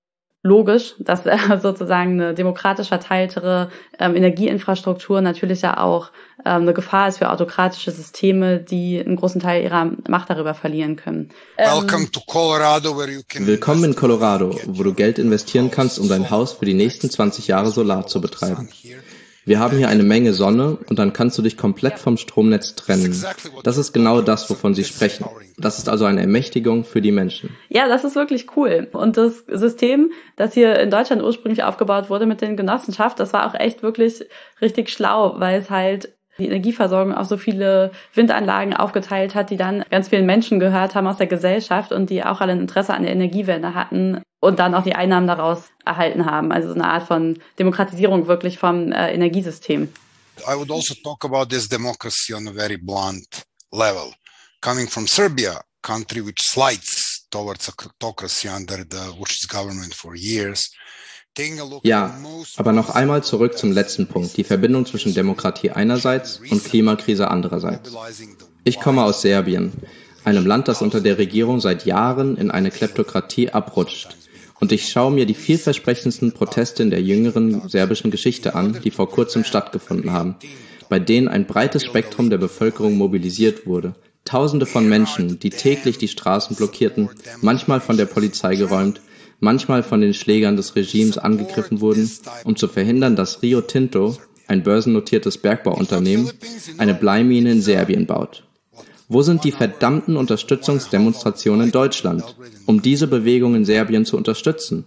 logisch, dass äh, sozusagen eine demokratisch verteiltere ähm, Energieinfrastruktur natürlich ja auch ähm, eine Gefahr ist für autokratische Systeme, die einen großen Teil ihrer Macht darüber verlieren können. Welcome to Colorado, where you can Willkommen in Colorado, wo du Geld investieren kannst, um dein Haus für die nächsten zwanzig Jahre Solar zu betreiben. Wir haben hier eine Menge Sonne und dann kannst du dich komplett vom Stromnetz trennen. Das ist genau das, wovon sie sprechen. Das ist also eine Ermächtigung für die Menschen. Ja, das ist wirklich cool. Und das System, das hier in Deutschland ursprünglich aufgebaut wurde mit den Genossenschaften, das war auch echt wirklich richtig schlau, weil es halt die Energieversorgung auf so viele Windanlagen aufgeteilt hat, die dann ganz vielen Menschen gehört haben aus der Gesellschaft und die auch alle ein Interesse an der Energiewende hatten und dann auch die Einnahmen daraus erhalten haben. Also so eine Art von Demokratisierung wirklich vom äh, Energiesystem. I would also talk about this democracy on a very blunt level. Coming from Serbia, country which slides towards autocracy under the Vučić government for years. Ja, aber noch einmal zurück zum letzten Punkt, die Verbindung zwischen Demokratie einerseits und Klimakrise andererseits. Ich komme aus Serbien, einem Land, das unter der Regierung seit Jahren in eine Kleptokratie abrutscht. Und ich schaue mir die vielversprechendsten Proteste in der jüngeren serbischen Geschichte an, die vor kurzem stattgefunden haben, bei denen ein breites Spektrum der Bevölkerung mobilisiert wurde. Tausende von Menschen, die täglich die Straßen blockierten, manchmal von der Polizei geräumt, manchmal von den Schlägern des Regimes angegriffen wurden, um zu verhindern, dass Rio Tinto, ein börsennotiertes Bergbauunternehmen, eine Bleimine in Serbien baut. Wo sind die verdammten Unterstützungsdemonstrationen in Deutschland, um diese Bewegung in Serbien zu unterstützen?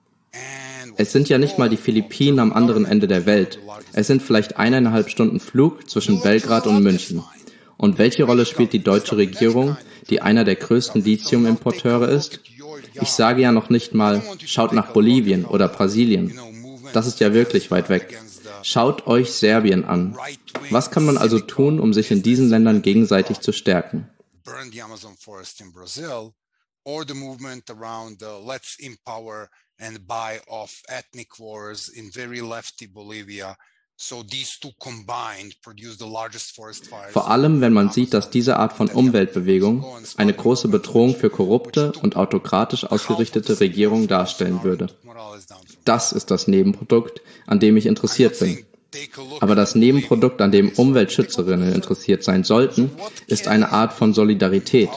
Es sind ja nicht mal die Philippinen am anderen Ende der Welt. Es sind vielleicht eineinhalb Stunden Flug zwischen Belgrad und München. Und welche Rolle spielt die deutsche Regierung, die einer der größten Lithium-Importeure ist? Ich sage ja noch nicht mal, schaut nach Bolivien oder Brasilien. Das ist ja wirklich weit weg. Schaut euch Serbien an. Was kann man also tun, um sich in diesen Ländern gegenseitig zu stärken? Burn the Amazon forest in Brazil, or the movement around the let's empower and buy off ethnic wars in very lefty Bolivia. So these two combined produce the largest forest fires. Vor allem, wenn man sieht, dass diese Art von Umweltbewegung eine große Bedrohung für korrupte und autokratisch ausgerichtete Regierungen darstellen würde. Das ist das Nebenprodukt, an dem ich interessiert bin. Aber das Nebenprodukt, an dem Umweltschützerinnen interessiert sein sollten, ist eine Art von Solidarität.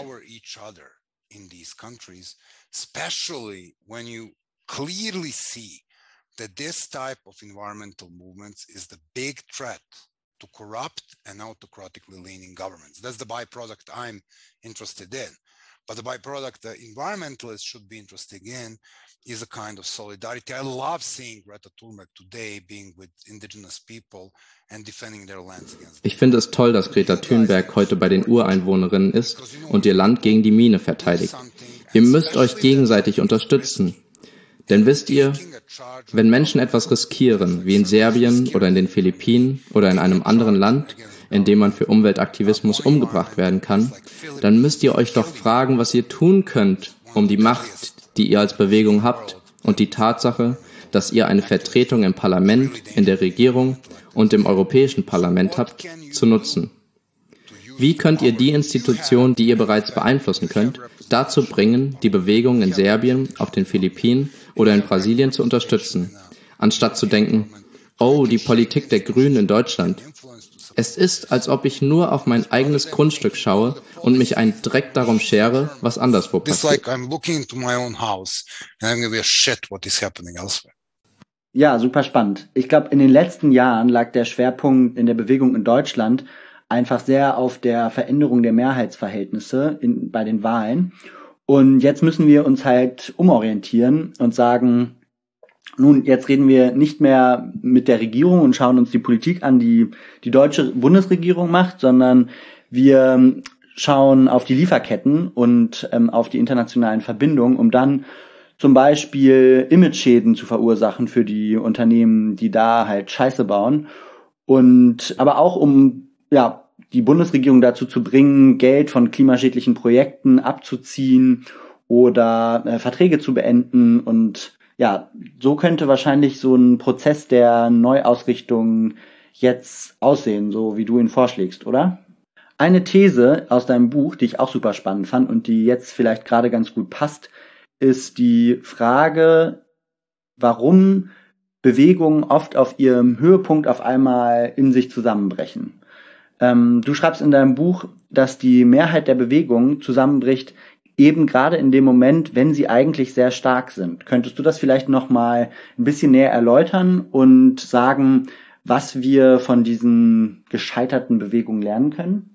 That this type of environmental movements is the big threat to corrupt and autocratically leaning governments. That's the byproduct I'm interested in. But the byproduct the environmentalists should be interested in is a kind of solidarity. I love seeing Greta Thunberg today being with indigenous people and defending their lands against. Ich finde es toll, dass Greta Thunberg heute bei den Ureinwohnerinnen ist und ihr Land gegen die Mine verteidigt. Ihr müsst euch gegenseitig unterstützen. Denn wisst ihr, wenn Menschen etwas riskieren, wie in Serbien oder in den Philippinen oder in einem anderen Land, in dem man für Umweltaktivismus umgebracht werden kann, dann müsst ihr euch doch fragen, was ihr tun könnt, um die Macht, die ihr als Bewegung habt und die Tatsache, dass ihr eine Vertretung im Parlament, in der Regierung und im Europäischen Parlament habt, zu nutzen. Wie könnt ihr die Institutionen, die ihr bereits beeinflussen könnt, dazu bringen, die Bewegung in Serbien, auf den Philippinen oder in Brasilien zu unterstützen, anstatt zu denken, oh, die Politik der Grünen in Deutschland. Es ist, als ob ich nur auf mein eigenes Grundstück schaue und mich einen Dreck darum schere, was anderswo passiert. Ja, super spannend. Ich glaube, in den letzten Jahren lag der Schwerpunkt in der Bewegung in Deutschland einfach sehr auf der Veränderung der Mehrheitsverhältnisse in, bei den Wahlen. Und jetzt müssen wir uns halt umorientieren und sagen, nun, jetzt reden wir nicht mehr mit der Regierung und schauen uns die Politik an, die die deutsche Bundesregierung macht, sondern wir schauen auf die Lieferketten und ähm, auf die internationalen Verbindungen, um dann zum Beispiel Imageschäden zu verursachen für die Unternehmen, die da halt Scheiße bauen. Und aber auch um ja, die Bundesregierung dazu zu bringen, Geld von klimaschädlichen Projekten abzuziehen oder äh, Verträge zu beenden. Und ja, so könnte wahrscheinlich so ein Prozess der Neuausrichtung jetzt aussehen, so wie du ihn vorschlägst, oder? Eine These aus deinem Buch, die ich auch super spannend fand und die jetzt vielleicht gerade ganz gut passt, ist die Frage, warum Bewegungen oft auf ihrem Höhepunkt auf einmal in sich zusammenbrechen. Ähm, du schreibst in deinem Buch, dass die Mehrheit der Bewegungen zusammenbricht, eben gerade in dem Moment, wenn sie eigentlich sehr stark sind. Könntest du das vielleicht noch mal ein bisschen näher erläutern und sagen, was wir von diesen gescheiterten Bewegungen lernen können?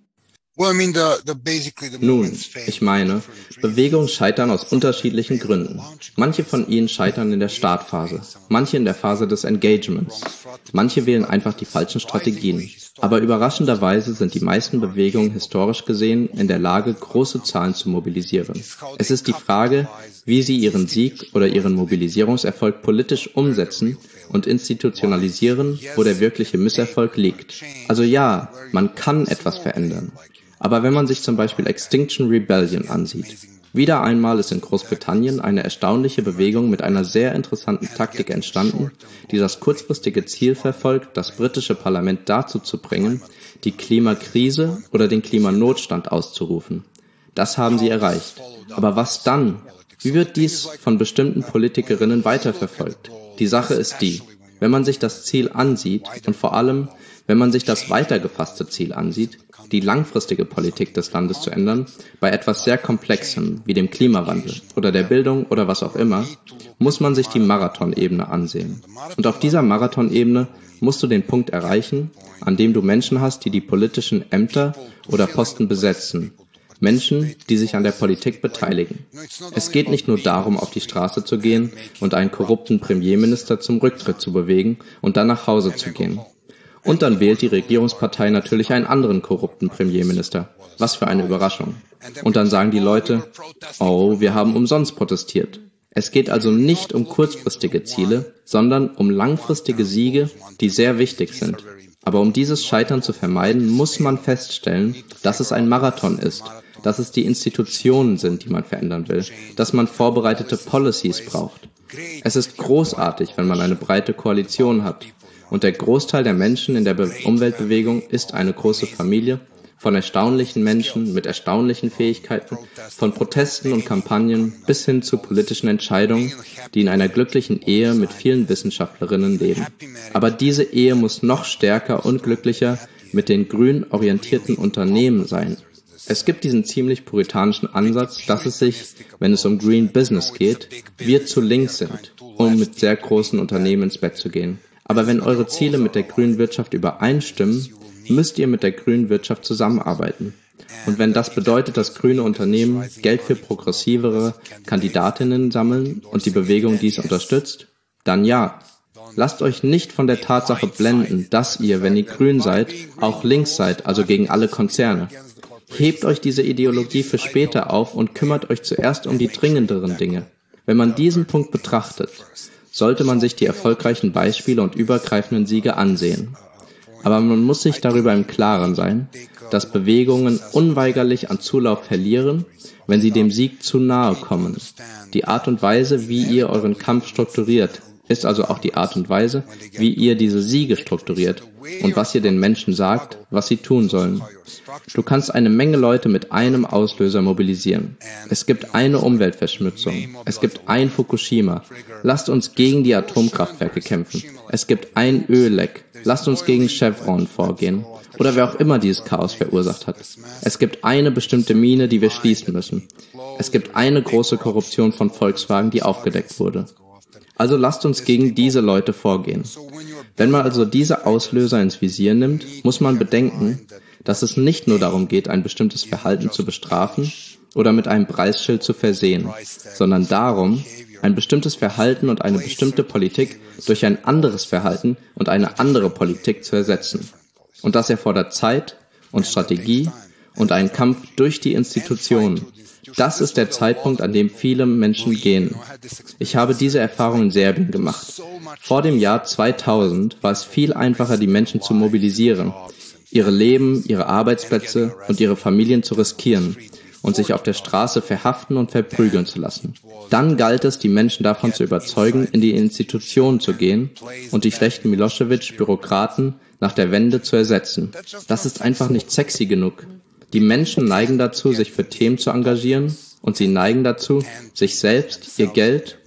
Nun, ich meine, Bewegungen scheitern aus unterschiedlichen Gründen. Manche von ihnen scheitern in der Startphase, manche in der Phase des Engagements, manche wählen einfach die falschen Strategien. Aber überraschenderweise sind die meisten Bewegungen historisch gesehen in der Lage, große Zahlen zu mobilisieren. Es ist die Frage, wie sie ihren Sieg oder ihren Mobilisierungserfolg politisch umsetzen und institutionalisieren, wo der wirkliche Misserfolg liegt. Also ja, man kann etwas verändern. Aber wenn man sich zum Beispiel Extinction Rebellion ansieht, wieder einmal ist in Großbritannien eine erstaunliche Bewegung mit einer sehr interessanten Taktik entstanden, die das kurzfristige Ziel verfolgt, das britische Parlament dazu zu bringen, die Klimakrise oder den Klimanotstand auszurufen. Das haben sie erreicht. Aber was dann? Wie wird dies von bestimmten Politikerinnen weiterverfolgt? Die Sache ist die, wenn man sich das Ziel ansieht und vor allem, wenn man sich das weitergefasste Ziel ansieht, die langfristige Politik des Landes zu ändern, bei etwas sehr Komplexem wie dem Klimawandel oder der Bildung oder was auch immer, muss man sich die Marathonebene ansehen. Und auf dieser Marathonebene musst du den Punkt erreichen, an dem du Menschen hast, die die politischen Ämter oder Posten besetzen. Menschen, die sich an der Politik beteiligen. Es geht nicht nur darum, auf die Straße zu gehen und einen korrupten Premierminister zum Rücktritt zu bewegen und dann nach Hause zu gehen. Und dann wählt die Regierungspartei natürlich einen anderen korrupten Premierminister. Was für eine Überraschung. Und dann sagen die Leute, oh, wir haben umsonst protestiert. Es geht also nicht um kurzfristige Ziele, sondern um langfristige Siege, die sehr wichtig sind. Aber um dieses Scheitern zu vermeiden, muss man feststellen, dass es ein Marathon ist, dass es die Institutionen sind, die man verändern will, dass man vorbereitete Policies braucht. Es ist großartig, wenn man eine breite Koalition hat. Und der Großteil der Menschen in der Be- Umweltbewegung ist eine große Familie von erstaunlichen Menschen mit erstaunlichen Fähigkeiten, von Protesten und Kampagnen bis hin zu politischen Entscheidungen, die in einer glücklichen Ehe mit vielen Wissenschaftlerinnen leben. Aber diese Ehe muss noch stärker und glücklicher mit den grün orientierten Unternehmen sein. Es gibt diesen ziemlich puritanischen Ansatz, dass es sich, wenn es um Green Business geht, wir zu links sind, um mit sehr großen Unternehmen ins Bett zu gehen. Aber wenn eure Ziele mit der grünen Wirtschaft übereinstimmen, müsst ihr mit der grünen Wirtschaft zusammenarbeiten. Und wenn das bedeutet, dass grüne Unternehmen Geld für progressivere Kandidatinnen sammeln und die Bewegung dies unterstützt, dann ja. Lasst euch nicht von der Tatsache blenden, dass ihr, wenn ihr grün seid, auch links seid, also gegen alle Konzerne. Hebt euch diese Ideologie für später auf und kümmert euch zuerst um die dringenderen Dinge. Wenn man diesen Punkt betrachtet, sollte man sich die erfolgreichen Beispiele und übergreifenden Siege ansehen. Aber man muss sich darüber im Klaren sein, dass Bewegungen unweigerlich an Zulauf verlieren, wenn sie dem Sieg zu nahe kommen. Die Art und Weise, wie ihr euren Kampf strukturiert, ist also auch die Art und Weise, wie ihr diese Siege strukturiert und was ihr den Menschen sagt, was sie tun sollen. Du kannst eine Menge Leute mit einem Auslöser mobilisieren. Es gibt eine Umweltverschmutzung. Es gibt ein Fukushima. Lasst uns gegen die Atomkraftwerke kämpfen. Es gibt ein Ölleck. Lasst uns gegen Chevron vorgehen. Oder wer auch immer dieses Chaos verursacht hat. Es gibt eine bestimmte Mine, die wir schließen müssen. Es gibt eine große Korruption von Volkswagen, die aufgedeckt wurde. Also lasst uns gegen diese Leute vorgehen. Wenn man also diese Auslöser ins Visier nimmt, muss man bedenken, dass es nicht nur darum geht, ein bestimmtes Verhalten zu bestrafen oder mit einem Preisschild zu versehen, sondern darum, ein bestimmtes Verhalten und eine bestimmte Politik durch ein anderes Verhalten und eine andere Politik zu ersetzen. Und das erfordert Zeit und Strategie und einen Kampf durch die Institutionen. Das ist der Zeitpunkt, an dem viele Menschen gehen. Ich habe diese Erfahrung in Serbien gemacht. Vor dem Jahr zweitausend war es viel einfacher, die Menschen zu mobilisieren, ihre Leben, ihre Arbeitsplätze und ihre Familien zu riskieren und sich auf der Straße verhaften und verprügeln zu lassen. Dann galt es, die Menschen davon zu überzeugen, in die Institutionen zu gehen und die schlechten Milosevic-Bürokraten nach der Wende zu ersetzen. Das ist einfach nicht sexy genug. Die Menschen neigen dazu, sich für Themen zu engagieren und sie neigen dazu, sich selbst, ihr Geld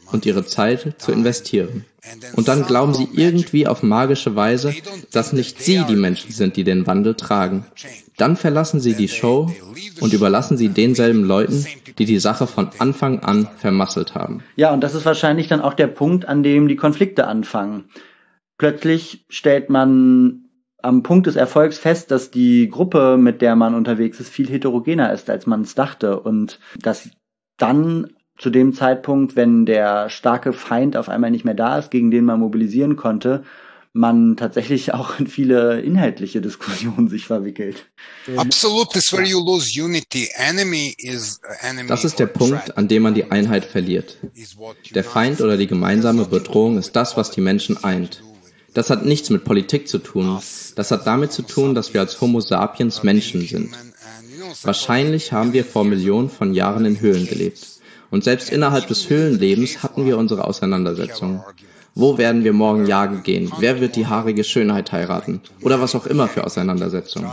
und ihre Zeit zu investieren. Und dann glauben sie irgendwie auf magische Weise, dass nicht sie die Menschen sind, die den Wandel tragen. Dann verlassen sie die Show und überlassen sie denselben Leuten, die die Sache von Anfang an vermasselt haben. Ja, und das ist wahrscheinlich dann auch der Punkt, an dem die Konflikte anfangen. Plötzlich stellt man am Punkt des Erfolgs fest, dass die Gruppe, mit der man unterwegs ist, viel heterogener ist, als man es dachte. Und dass dann zu dem Zeitpunkt, wenn der starke Feind auf einmal nicht mehr da ist, gegen den man mobilisieren konnte, man tatsächlich auch in viele inhaltliche Diskussionen sich verwickelt. Absolut, this where you lose unity. Enemy is enemy. Das ist der Punkt, an dem man die Einheit verliert. Der Feind oder die gemeinsame Bedrohung ist das, was die Menschen eint. Das hat nichts mit Politik zu tun. Das hat damit zu tun, dass wir als Homo sapiens Menschen sind. Wahrscheinlich haben wir vor Millionen von Jahren in Höhlen gelebt. Und selbst innerhalb des Höhlenlebens hatten wir unsere Auseinandersetzungen. Wo werden wir morgen jagen gehen? Wer wird die haarige Schönheit heiraten? Oder was auch immer für Auseinandersetzungen.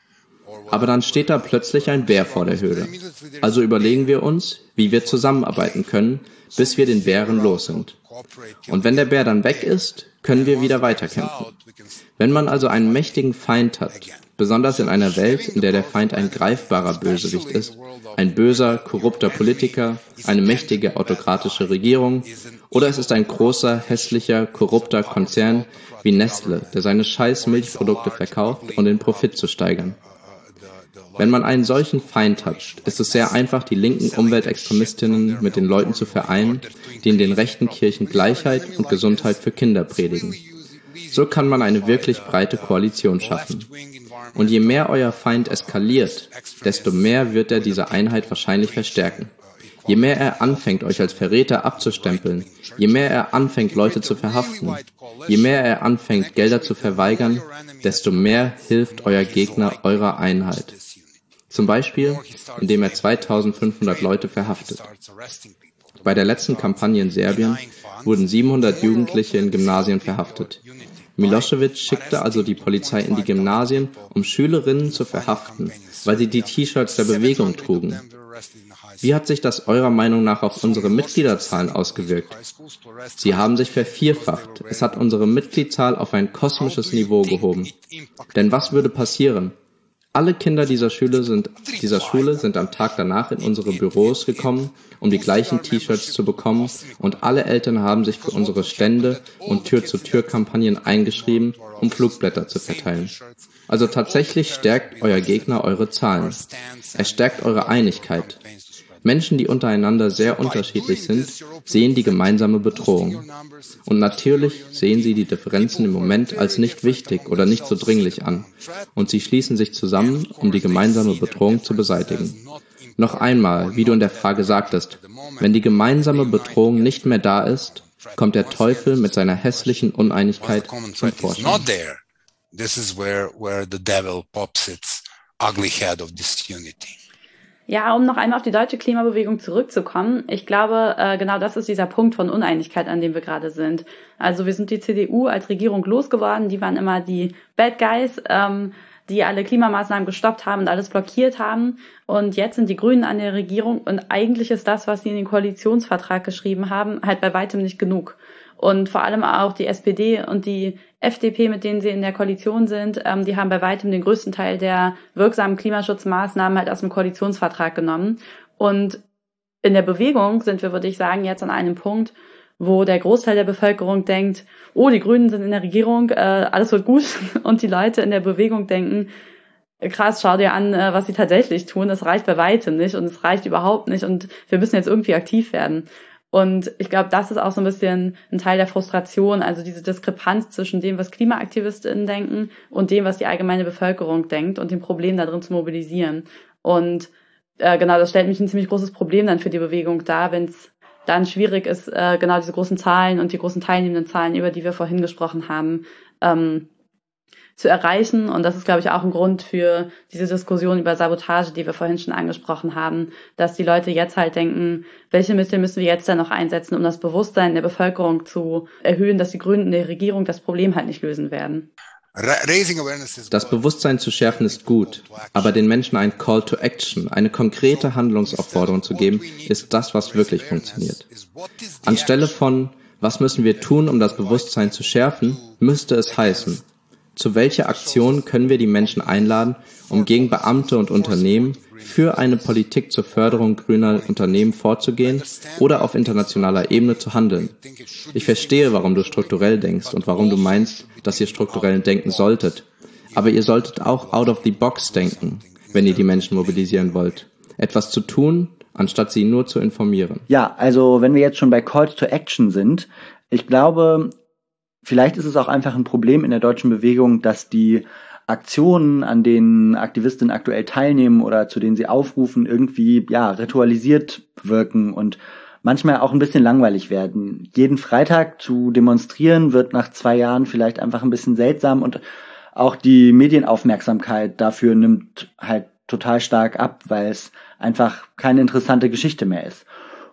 Aber dann steht da plötzlich ein Bär vor der Höhle. Also überlegen wir uns, wie wir zusammenarbeiten können, bis wir den Bären los sind. Und wenn der Bär dann weg ist, können wir wieder weiterkämpfen. Wenn man also einen mächtigen Feind hat, besonders in einer Welt, in der der Feind ein greifbarer Bösewicht ist, ein böser, korrupter Politiker, eine mächtige autokratische Regierung, oder es ist ein großer, hässlicher, korrupter Konzern wie Nestle, der seine scheiß Milchprodukte verkauft, um den Profit zu steigern. Wenn man einen solchen Feind hat, ist es sehr einfach, die linken Umweltextremistinnen mit den Leuten zu vereinen, die in den rechten Kirchen Gleichheit und Gesundheit für Kinder predigen. So kann man eine wirklich breite Koalition schaffen. Und je mehr euer Feind eskaliert, desto mehr wird er diese Einheit wahrscheinlich verstärken. Je mehr er anfängt, euch als Verräter abzustempeln, je mehr er anfängt, Leute zu verhaften, je mehr er anfängt, Gelder zu verweigern, desto mehr hilft euer Gegner eurer Einheit. Zum Beispiel, indem er zweitausendfünfhundert Leute verhaftet. Bei der letzten Kampagne in Serbien wurden siebenhundert Jugendliche in Gymnasien verhaftet. Milosevic schickte also die Polizei in die Gymnasien, um Schülerinnen zu verhaften, weil sie die T-Shirts der Bewegung trugen. Wie hat sich das eurer Meinung nach auf unsere Mitgliederzahlen ausgewirkt? Sie haben sich vervierfacht. Es hat unsere Mitgliedszahl auf ein kosmisches Niveau gehoben. Denn was würde passieren? Alle Kinder dieser Schule sind, dieser Schule sind am Tag danach in unsere Büros gekommen, um die gleichen T-Shirts zu bekommen, und alle Eltern haben sich für unsere Stände und Tür-zu-Tür-Kampagnen eingeschrieben, um Flugblätter zu verteilen. Also tatsächlich stärkt euer Gegner eure Zahlen. Er stärkt eure Einigkeit. Menschen, die untereinander sehr unterschiedlich sind, sehen die gemeinsame Bedrohung. Und natürlich sehen sie die Differenzen im Moment als nicht wichtig oder nicht so dringlich an. Und sie schließen sich zusammen, um die gemeinsame Bedrohung zu beseitigen. Noch einmal, wie du in der Frage sagtest, wenn die gemeinsame Bedrohung nicht mehr da ist, kommt der Teufel mit seiner hässlichen Uneinigkeit zum Vorschein. This is where, where the devil pops its ugly head of disunity. Ja, um noch einmal auf die deutsche Klimabewegung zurückzukommen. Ich glaube, äh, genau das ist dieser Punkt von Uneinigkeit, an dem wir gerade sind. Also wir sind die C D U als Regierung losgeworden. Die waren immer die Bad Guys, ähm, die alle Klimamaßnahmen gestoppt haben und alles blockiert haben. Und jetzt sind die Grünen an der Regierung. Und eigentlich ist das, was sie in den Koalitionsvertrag geschrieben haben, halt bei weitem nicht genug. Und vor allem auch die S P D und die F D P, mit denen sie in der Koalition sind, ähm, die haben bei weitem den größten Teil der wirksamen Klimaschutzmaßnahmen halt aus dem Koalitionsvertrag genommen. Und in der Bewegung sind wir, würde ich sagen, jetzt an einem Punkt, wo der Großteil der Bevölkerung denkt, oh, die Grünen sind in der Regierung, äh, alles wird gut. Und die Leute in der Bewegung denken, krass, schau dir an, äh, was sie tatsächlich tun. Das reicht bei weitem nicht und es reicht überhaupt nicht und wir müssen jetzt irgendwie aktiv werden. Und ich glaube, das ist auch so ein bisschen ein Teil der Frustration, also diese Diskrepanz zwischen dem, was KlimaaktivistInnen denken und dem, was die allgemeine Bevölkerung denkt und dem Problem da drin zu mobilisieren. Und äh, genau, das stellt mich ein ziemlich großes Problem dann für die Bewegung dar, wenn es dann schwierig ist, äh, genau diese großen Zahlen und die großen teilnehmenden Zahlen, über die wir vorhin gesprochen haben, ähm, zu erreichen. Und das ist, glaube ich, auch ein Grund für diese Diskussion über Sabotage, die wir vorhin schon angesprochen haben, dass die Leute jetzt halt denken, welche Mittel müssen wir jetzt dann noch einsetzen, um das Bewusstsein der Bevölkerung zu erhöhen, dass die Grünen in der Regierung das Problem halt nicht lösen werden. Das Bewusstsein zu schärfen ist gut, aber den Menschen ein Call to Action, eine konkrete Handlungsaufforderung zu geben, ist das, was wirklich funktioniert. Anstelle von, was müssen wir tun, um das Bewusstsein zu schärfen, müsste es heißen, zu welcher Aktion können wir die Menschen einladen, um gegen Beamte und Unternehmen für eine Politik zur Förderung grüner Unternehmen vorzugehen oder auf internationaler Ebene zu handeln. Ich verstehe, warum du strukturell denkst und warum du meinst, dass ihr strukturell denken solltet. Aber ihr solltet auch out of the box denken, wenn ihr die Menschen mobilisieren wollt. Etwas zu tun, anstatt sie nur zu informieren. Ja, also wenn wir jetzt schon bei Calls to Action sind, ich glaube, vielleicht ist es auch einfach ein Problem in der deutschen Bewegung, dass die Aktionen, an denen Aktivistinnen aktuell teilnehmen oder zu denen sie aufrufen, irgendwie ja ritualisiert wirken und manchmal auch ein bisschen langweilig werden. Jeden Freitag zu demonstrieren wird nach zwei Jahren vielleicht einfach ein bisschen seltsam und auch die Medienaufmerksamkeit dafür nimmt halt total stark ab, weil es einfach keine interessante Geschichte mehr ist.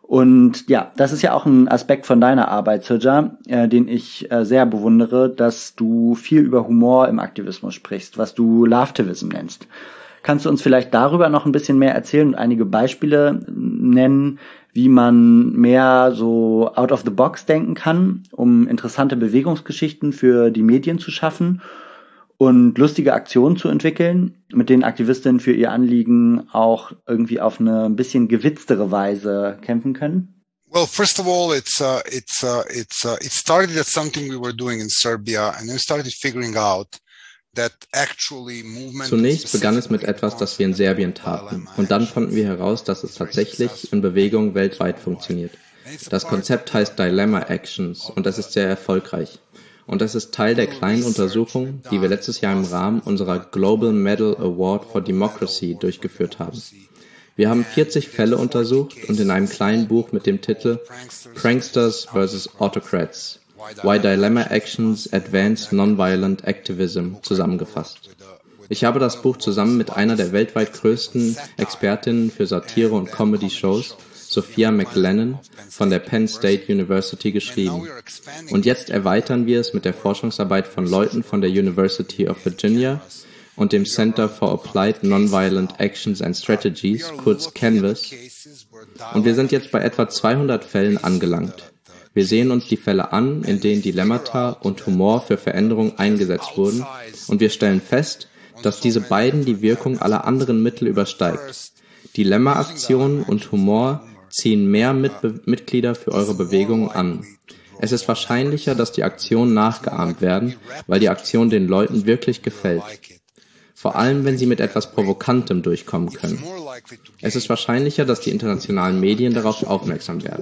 Und ja, das ist ja auch ein Aspekt von deiner Arbeit, Srdja, äh, den ich äh, sehr bewundere, dass du viel über Humor im Aktivismus sprichst, was du Lovetivism nennst. Kannst du uns vielleicht darüber noch ein bisschen mehr erzählen und einige Beispiele nennen, wie man mehr so out of the box denken kann, um interessante Bewegungsgeschichten für die Medien zu schaffen und lustige Aktionen zu entwickeln, mit denen Aktivistinnen für ihr Anliegen auch irgendwie auf eine ein bisschen gewitztere Weise kämpfen können? Well, first of all, it's uh, it's uh, it's uh, it started as something we were doing in Serbia, and then we started figuring out that actually movement. Zunächst begann es mit etwas, das wir in Serbien taten, und dann fanden wir heraus, dass es tatsächlich in Bewegungen weltweit funktioniert. Das Konzept heißt Dilemma Actions und es ist sehr erfolgreich. Und es ist Teil der kleinen Untersuchung, die wir letztes Jahr im Rahmen unserer Global Medal Award for Democracy durchgeführt haben. Wir haben vierzig Fälle untersucht und in einem kleinen Buch mit dem Titel Pranksters versus Autocrats, Why Dilemma Actions Advance Nonviolent Activism zusammengefasst. Ich habe das Buch zusammen mit einer der weltweit größten Expertinnen für Satire und Comedy-Shows, Sophia McLennan, von der Penn State University geschrieben. Und jetzt erweitern wir es mit der Forschungsarbeit von Leuten von der University of Virginia und dem Center for Applied Nonviolent Actions and Strategies, kurz Canvas. Und wir sind jetzt bei etwa zweihundert Fällen angelangt. Wir sehen uns die Fälle an, in denen Dilemmata und Humor für Veränderung eingesetzt wurden, und wir stellen fest, dass diese beiden die Wirkung aller anderen Mittel übersteigt. Dilemma-Aktionen und Humor ziehen mehr Mitbe- Mitglieder für eure Bewegungen an. Es ist wahrscheinlicher, dass die Aktionen nachgeahmt werden, weil die Aktion den Leuten wirklich gefällt. Vor allem, wenn sie mit etwas Provokantem durchkommen können. Es ist wahrscheinlicher, dass die internationalen Medien darauf aufmerksam werden.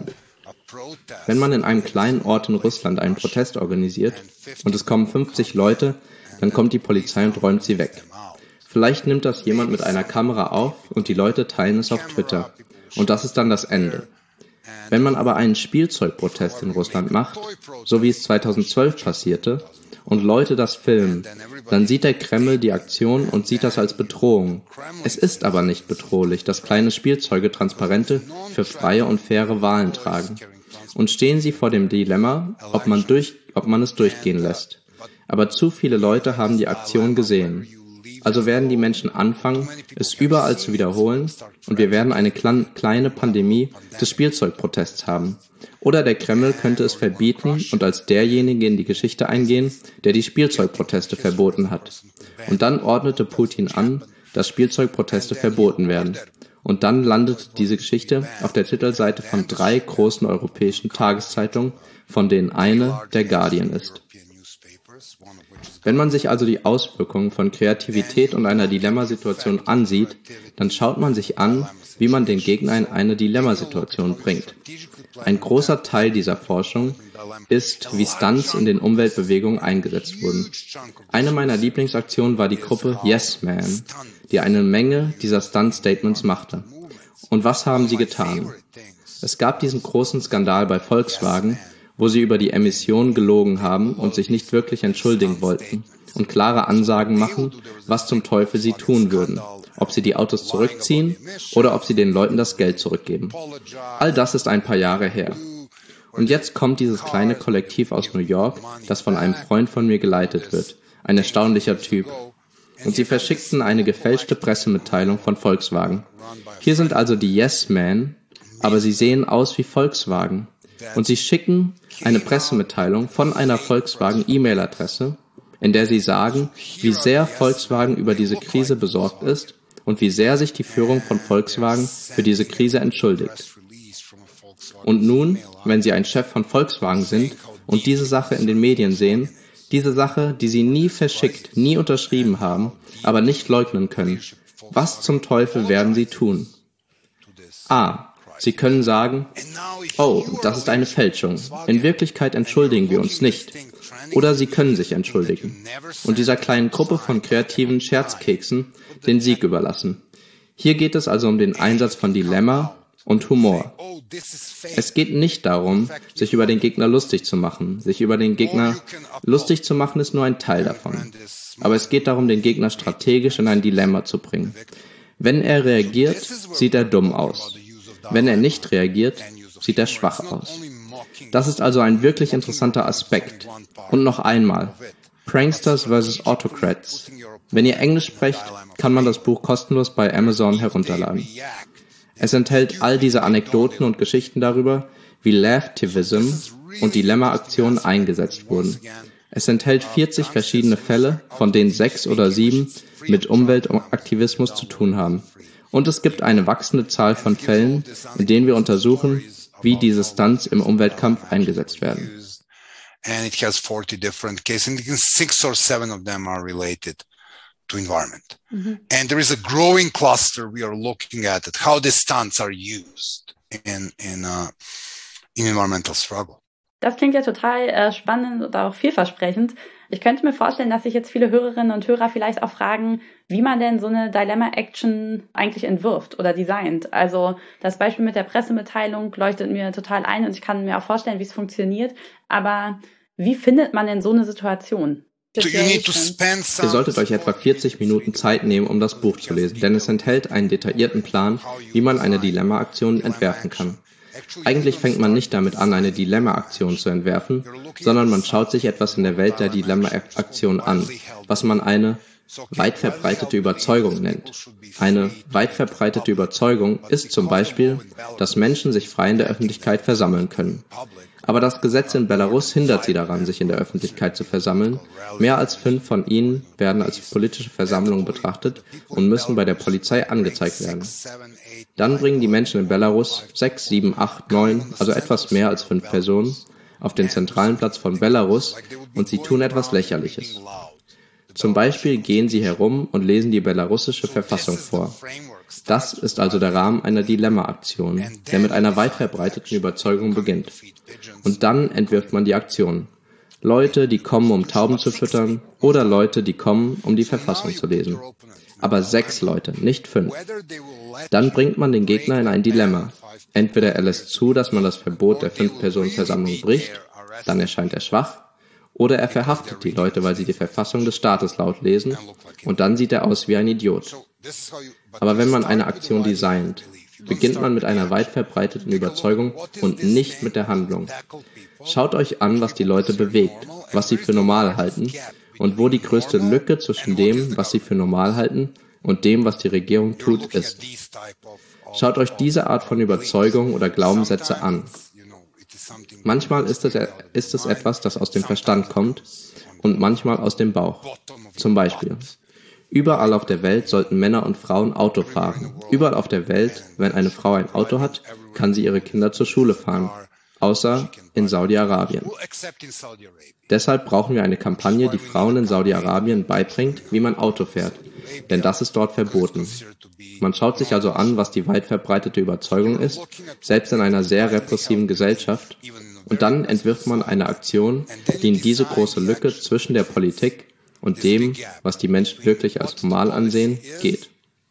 Wenn man in einem kleinen Ort in Russland einen Protest organisiert und es kommen fünfzig Leute, dann kommt die Polizei und räumt sie weg. Vielleicht nimmt das jemand mit einer Kamera auf und die Leute teilen es auf Twitter. Und das ist dann das Ende. Wenn man aber einen Spielzeugprotest in Russland macht, so wie es zweitausendzwölf passierte, und Leute das filmen, dann sieht der Kreml die Aktion und sieht das als Bedrohung. Es ist aber nicht bedrohlich, dass kleine Spielzeuge Transparente für freie und faire Wahlen tragen. Und stehen sie vor dem Dilemma, ob man, durch, ob man es durchgehen lässt. Aber zu viele Leute haben die Aktion gesehen. Also werden die Menschen anfangen, es überall zu wiederholen, und wir werden eine kleine Pandemie des Spielzeugprotests haben. Oder der Kreml könnte es verbieten und als derjenige in die Geschichte eingehen, der die Spielzeugproteste verboten hat. Und dann ordnete Putin an, dass Spielzeugproteste verboten werden. Und dann landete diese Geschichte auf der Titelseite von drei großen europäischen Tageszeitungen, von denen eine der Guardian ist. Wenn man sich also die Auswirkungen von Kreativität und einer Dilemmasituation ansieht, dann schaut man sich an, wie man den Gegner in eine Dilemmasituation bringt. Ein großer Teil dieser Forschung ist, wie Stunts in den Umweltbewegungen eingesetzt wurden. Eine meiner Lieblingsaktionen war die Gruppe Yes Man, die eine Menge dieser Stunt-Statements machte. Und was haben sie getan? Es gab diesen großen Skandal bei Volkswagen, wo sie über die Emissionen gelogen haben und sich nicht wirklich entschuldigen wollten und klare Ansagen machen, was zum Teufel sie tun würden, ob sie die Autos zurückziehen oder ob sie den Leuten das Geld zurückgeben. All das ist ein paar Jahre her. Und jetzt kommt dieses kleine Kollektiv aus New York, das von einem Freund von mir geleitet wird, Ein erstaunlicher Typ. Und sie verschickten eine gefälschte Pressemitteilung von Volkswagen. Hier sind also die Yes-Men, aber sie sehen aus wie Volkswagen. Und sie schicken eine Pressemitteilung von einer Volkswagen-E-Mail-Adresse, in der sie sagen, wie sehr Volkswagen über diese Krise besorgt ist und wie sehr sich die Führung von Volkswagen für diese Krise entschuldigt. Und nun, wenn Sie ein Chef von Volkswagen sind und diese Sache in den Medien sehen, diese Sache, die Sie nie verschickt, nie unterschrieben haben, aber nicht leugnen können, was zum Teufel werden Sie tun? A. Sie können sagen, oh, das ist eine Fälschung. In Wirklichkeit entschuldigen wir uns nicht. Oder Sie können sich entschuldigen und dieser kleinen Gruppe von kreativen Scherzkeksen den Sieg überlassen. Hier geht es also um den Einsatz von Dilemma und Humor. Es geht nicht darum, sich über den Gegner lustig zu machen. Sich über den Gegner lustig zu machen ist nur ein Teil davon. Aber es geht darum, den Gegner strategisch in ein Dilemma zu bringen. Wenn er reagiert, sieht er dumm aus. Wenn er nicht reagiert, sieht er schwach aus. Das ist also ein wirklich interessanter Aspekt. Und noch einmal, Pranksters versus Autocrats. Wenn ihr Englisch sprecht, kann man das Buch kostenlos bei Amazon herunterladen. Es enthält all diese Anekdoten und Geschichten darüber, wie Laughtivism und Dilemma-Aktionen eingesetzt wurden. Es enthält vierzig verschiedene Fälle, von denen sechs oder sieben mit Umweltaktivismus zu tun haben. Und es gibt eine wachsende Zahl von Fällen, in denen wir untersuchen, wie diese Stunts im Umweltkampf eingesetzt werden. And it has forty different cases, and six or seven of them are related to environment. Mm-hmm. And there is a growing cluster we are looking at, at how these stunts are used in, in, uh, in environmental struggle. Das klingt ja total äh, spannend und auch vielversprechend. Ich könnte mir vorstellen, dass sich jetzt viele Hörerinnen und Hörer vielleicht auch fragen, wie man denn so eine Dilemma-Action eigentlich entwirft oder designt. Also das Beispiel mit der Pressemitteilung leuchtet mir total ein und ich kann mir auch vorstellen, wie es funktioniert. Aber wie findet man denn so eine Situation? Ihr solltet euch etwa vierzig Minuten Zeit nehmen, um das Buch zu lesen, denn es enthält einen detaillierten Plan, wie man eine Dilemma-Aktion entwerfen kann. Eigentlich fängt man nicht damit an, eine Dilemma-Aktion zu entwerfen, sondern man schaut sich etwas in der Welt der Dilemma-Aktion an, was man eine weit verbreitete Überzeugung nennt. Eine weit verbreitete Überzeugung ist zum Beispiel, dass Menschen sich frei in der Öffentlichkeit versammeln können. Aber das Gesetz in Belarus hindert sie daran, sich in der Öffentlichkeit zu versammeln. Mehr als fünf von ihnen werden als politische Versammlungen betrachtet und müssen bei der Polizei angezeigt werden. Dann bringen die Menschen in Belarus sechs, sieben, acht, neun, also etwas mehr als fünf Personen, auf den zentralen Platz von Belarus und sie tun etwas Lächerliches. Zum Beispiel gehen sie herum und lesen die belarussische Verfassung vor. Das ist also der Rahmen einer Dilemma-Aktion, der mit einer weit verbreiteten Überzeugung beginnt. Und dann entwirft man die Aktion. Leute, die kommen, um Tauben zu füttern, oder Leute, die kommen, um die Verfassung zu lesen. Aber sechs Leute, nicht fünf. Dann bringt man den Gegner in ein Dilemma. Entweder er lässt zu, dass man das Verbot der Fünf-Personen-Versammlung bricht, dann erscheint er schwach, oder er verhaftet die Leute, weil sie die Verfassung des Staates laut lesen, und dann sieht er aus wie ein Idiot. Aber wenn man eine Aktion designt, beginnt man mit einer weit verbreiteten Überzeugung und nicht mit der Handlung. Schaut euch an, was die Leute bewegt, was sie für normal halten und wo die größte Lücke zwischen dem, was sie für normal halten, und dem, was die Regierung tut, ist. Schaut euch diese Art von Überzeugung oder Glaubenssätze an. Manchmal ist es, ist es etwas, das aus dem Verstand kommt und manchmal aus dem Bauch. Zum Beispiel: Überall auf der Welt sollten Männer und Frauen Auto fahren. Überall auf der Welt, wenn eine Frau ein Auto hat, kann sie ihre Kinder zur Schule fahren. Außer in Saudi-Arabien. Deshalb brauchen wir eine Kampagne, die Frauen in Saudi-Arabien beibringt, wie man Auto fährt. Denn das ist dort verboten. Man schaut sich also an, was die weit verbreitete Überzeugung ist, selbst in einer sehr repressiven Gesellschaft. Und dann entwirft man eine Aktion, die in diese große Lücke zwischen der Politik und dem, was die Menschen wirklich als normal ansehen, geht.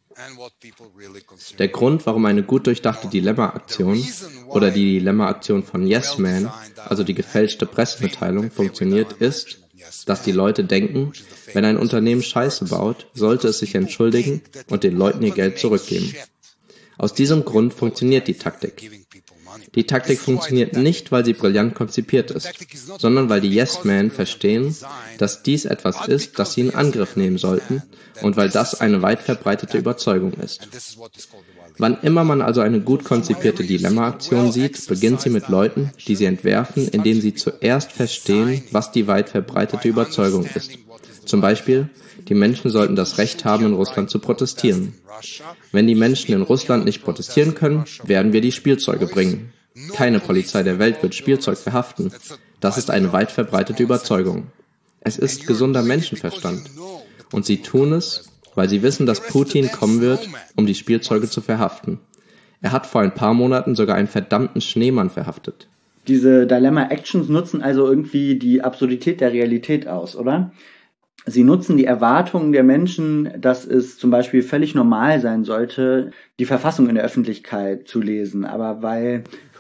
Der Grund, warum eine gut durchdachte Dilemma-Aktion oder die Dilemma-Aktion von Yes Man, also die gefälschte Pressemitteilung, funktioniert, ist, dass die Leute denken, wenn ein Unternehmen Scheiße baut, sollte es sich entschuldigen und den Leuten ihr Geld zurückgeben. Aus diesem Grund funktioniert die Taktik. Die Taktik funktioniert nicht, weil sie brillant konzipiert ist, sondern weil die Yes-Men verstehen, dass dies etwas ist, das sie in Angriff nehmen sollten und weil das eine weit verbreitete Überzeugung ist. Wann immer man also eine gut konzipierte Dilemma-Aktion sieht, beginnt sie mit Leuten, die sie entwerfen, indem sie zuerst verstehen, was die weit verbreitete Überzeugung ist. Zum Beispiel, die Menschen sollten das Recht haben, in Russland zu protestieren. Wenn die Menschen in Russland nicht protestieren können, werden wir die Spielzeuge bringen. Keine Polizei der Welt wird Spielzeug verhaften. Das ist eine weit verbreitete Überzeugung. Es ist gesunder Menschenverstand. Und sie tun es, weil sie wissen, dass Putin kommen wird, um die Spielzeuge zu verhaften. Er hat vor ein paar Monaten sogar einen verdammten Schneemann verhaftet. Diese Dilemma-Actions nutzen also irgendwie die Absurdität der Realität aus, oder? Sie nutzen die Erwartungen der Menschen, dass es zum Beispiel völlig normal sein sollte, die Verfassung in der Öffentlichkeit zu lesen. Aber weil...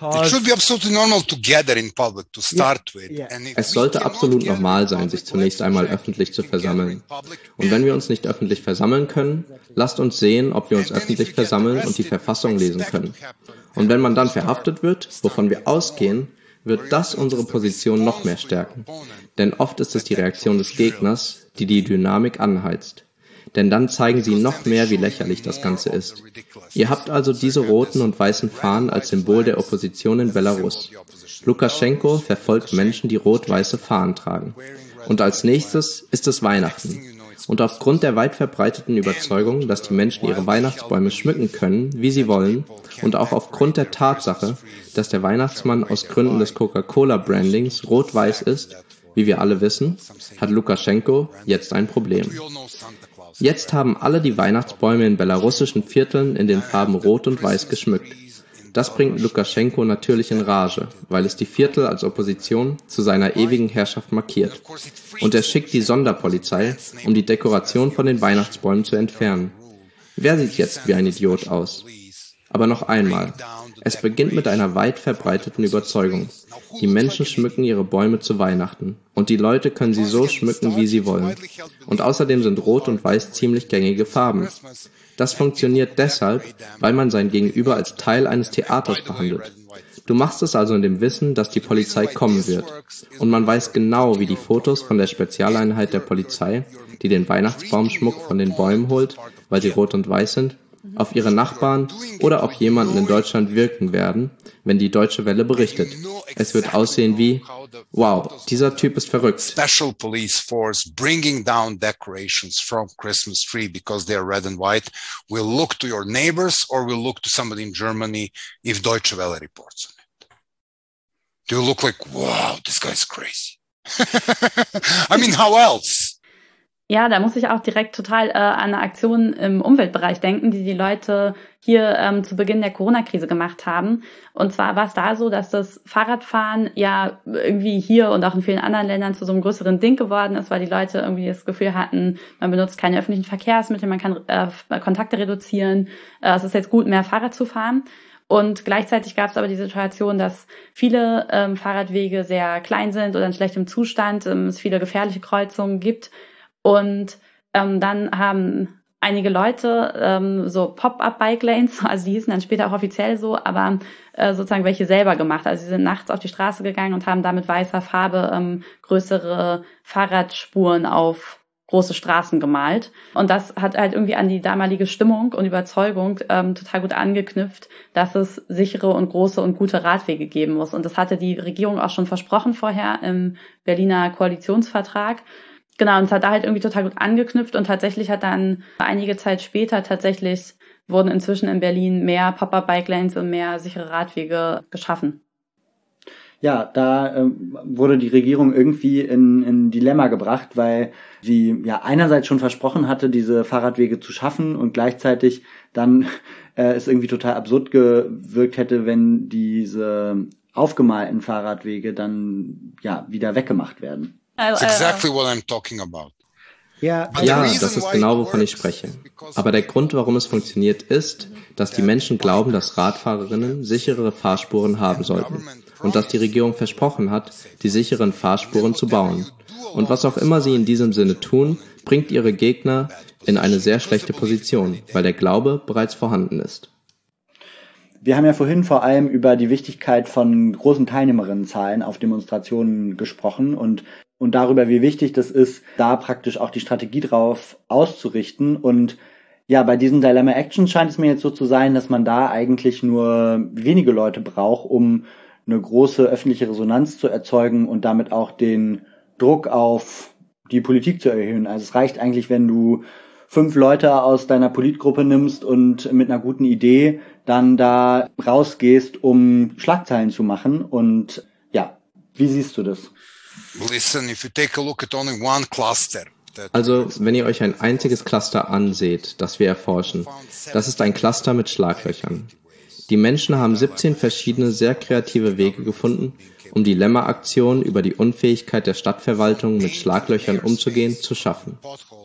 Es sollte absolut normal sein, sich zunächst einmal öffentlich zu versammeln. Und wenn wir uns nicht öffentlich versammeln können, lasst uns sehen, ob wir uns öffentlich versammeln und die Verfassung lesen können. Und wenn man dann verhaftet wird, wovon wir ausgehen, wird das unsere Position noch mehr stärken. Denn oft ist es die Reaktion des Gegners, die die Dynamik anheizt. Denn dann zeigen sie noch mehr, wie lächerlich das Ganze ist. Ihr habt also diese roten und weißen Fahnen als Symbol der Opposition in Belarus. Lukaschenko verfolgt Menschen, die rot-weiße Fahnen tragen. Und als nächstes ist es Weihnachten. Und aufgrund der weit verbreiteten Überzeugung, dass die Menschen ihre Weihnachtsbäume schmücken können, wie sie wollen, und auch aufgrund der Tatsache, dass der Weihnachtsmann aus Gründen des Coca-Cola-Brandings rot-weiß ist, wie wir alle wissen, hat Lukaschenko jetzt ein Problem. Jetzt haben alle die Weihnachtsbäume in belarussischen Vierteln in den Farben Rot und Weiß geschmückt. Das bringt Lukaschenko natürlich in Rage, weil es die Viertel als Opposition zu seiner ewigen Herrschaft markiert. Und er schickt die Sonderpolizei, um die Dekoration von den Weihnachtsbäumen zu entfernen. Wer sieht jetzt wie ein Idiot aus? Aber noch einmal, es beginnt mit einer weit verbreiteten Überzeugung. Die Menschen schmücken ihre Bäume zu Weihnachten und die Leute können sie so schmücken, wie sie wollen. Und außerdem sind Rot und Weiß ziemlich gängige Farben. Das funktioniert deshalb, weil man sein Gegenüber als Teil eines Theaters behandelt. Du machst es also in dem Wissen, dass die Polizei kommen wird. Und man weiß genau, wie die Fotos von der Spezialeinheit der Polizei, die den Weihnachtsbaumschmuck von den Bäumen holt, weil sie rot und weiß sind, auf ihre Nachbarn oder auf jemanden in Deutschland wirken werden, wenn die Deutsche Welle berichtet. Es wird aussehen wie, wow, dieser Typ ist verrückt. Special police force bringing down decorations from Christmas tree because they are red and white will look to your neighbors or will look to somebody in Germany if Deutsche Welle reports on it. Do you look like, wow, this guy's crazy? I mean, how else? Ja, da muss ich auch direkt total äh, an eine Aktion im Umweltbereich denken, die die Leute hier ähm, zu Beginn der Corona-Krise gemacht haben. Und zwar war es da so, dass das Fahrradfahren ja irgendwie hier und auch in vielen anderen Ländern zu so einem größeren Ding geworden ist, weil die Leute irgendwie das Gefühl hatten, man benutzt keine öffentlichen Verkehrsmittel, man kann äh, Kontakte reduzieren, äh, es ist jetzt gut, mehr Fahrrad zu fahren. Und gleichzeitig gab es aber die Situation, dass viele ähm, Fahrradwege sehr klein sind oder in schlechtem Zustand, ähm, es viele gefährliche Kreuzungen gibt. Und ähm, dann haben einige Leute ähm, so Pop-up-Bike-Lanes, also die hießen dann später auch offiziell so, aber äh, sozusagen welche selber gemacht. Also sie sind nachts auf die Straße gegangen und haben da mit weißer Farbe ähm, größere Fahrradspuren auf große Straßen gemalt. Und das hat halt irgendwie an die damalige Stimmung und Überzeugung ähm, total gut angeknüpft, dass es sichere und große und gute Radwege geben muss. Und das hatte die Regierung auch schon versprochen vorher im Berliner Koalitionsvertrag. Genau, und es hat da halt irgendwie total gut angeknüpft und tatsächlich hat dann einige Zeit später tatsächlich wurden inzwischen in Berlin mehr Pop-up-Bike-Lanes und mehr sichere Radwege geschaffen. Ja, da ähm, wurde die Regierung irgendwie in ein Dilemma gebracht, weil sie ja einerseits schon versprochen hatte, diese Fahrradwege zu schaffen und gleichzeitig dann äh, es irgendwie total absurd gewirkt hätte, wenn diese aufgemalten Fahrradwege dann ja wieder weggemacht werden. That's exactly what I'm talking about. Ja, ja, das ist genau, wovon ich spreche. Aber der Grund, warum es funktioniert, ist, dass die Menschen glauben, dass Radfahrerinnen sichere Fahrspuren haben sollten und dass die Regierung versprochen hat, die sicheren Fahrspuren zu bauen. Und was auch immer sie in diesem Sinne tun, bringt ihre Gegner in eine sehr schlechte Position, weil der Glaube bereits vorhanden ist. Wir haben ja vorhin vor allem über die Wichtigkeit von großen Teilnehmerinnenzahlen auf Demonstrationen gesprochen und, und darüber, wie wichtig das ist, da praktisch auch die Strategie drauf auszurichten. Und ja, bei diesen Dilemma Actions scheint es mir jetzt so zu sein, dass man da eigentlich nur wenige Leute braucht, um eine große öffentliche Resonanz zu erzeugen und damit auch den Druck auf die Politik zu erhöhen. Also es reicht eigentlich, wenn du fünf Leute aus deiner Politgruppe nimmst und mit einer guten Idee dann da rausgehst, um Schlagzeilen zu machen. Und ja, wie siehst du das? Listen, if you take a look at only one cluster. Also, wenn ihr euch ein einziges Cluster anseht, das wir erforschen, das ist ein Cluster mit Schlaglöchern. Die Menschen haben siebzehn verschiedene sehr kreative Wege gefunden, um die Lemma-Aktion über die Unfähigkeit der Stadtverwaltung mit Schlaglöchern umzugehen, zu schaffen.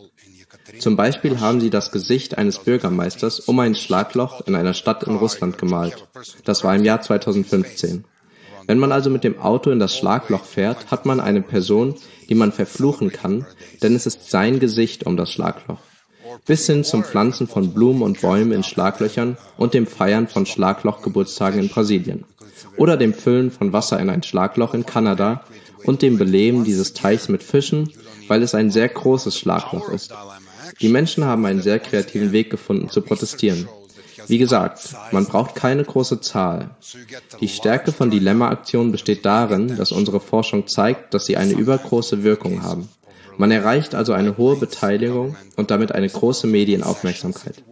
Zum Beispiel haben sie das Gesicht eines Bürgermeisters um ein Schlagloch in einer Stadt in Russland gemalt. Das war im Jahr zweitausendfünfzehn. Wenn man also mit dem Auto in das Schlagloch fährt, hat man eine Person, die man verfluchen kann, denn es ist sein Gesicht um das Schlagloch. Bis hin zum Pflanzen von Blumen und Bäumen in Schlaglöchern und dem Feiern von Schlaglochgeburtstagen in Brasilien. Oder dem Füllen von Wasser in ein Schlagloch in Kanada und dem Beleben dieses Teichs mit Fischen, weil es ein sehr großes Schlagloch ist. Die Menschen haben einen sehr kreativen Weg gefunden, zu protestieren. Wie gesagt, man braucht keine große Zahl. Die Stärke von Dilemma-Aktionen besteht darin, dass unsere Forschung zeigt, dass sie eine übergroße Wirkung haben. Man erreicht also eine hohe Beteiligung und damit eine große Medienaufmerksamkeit.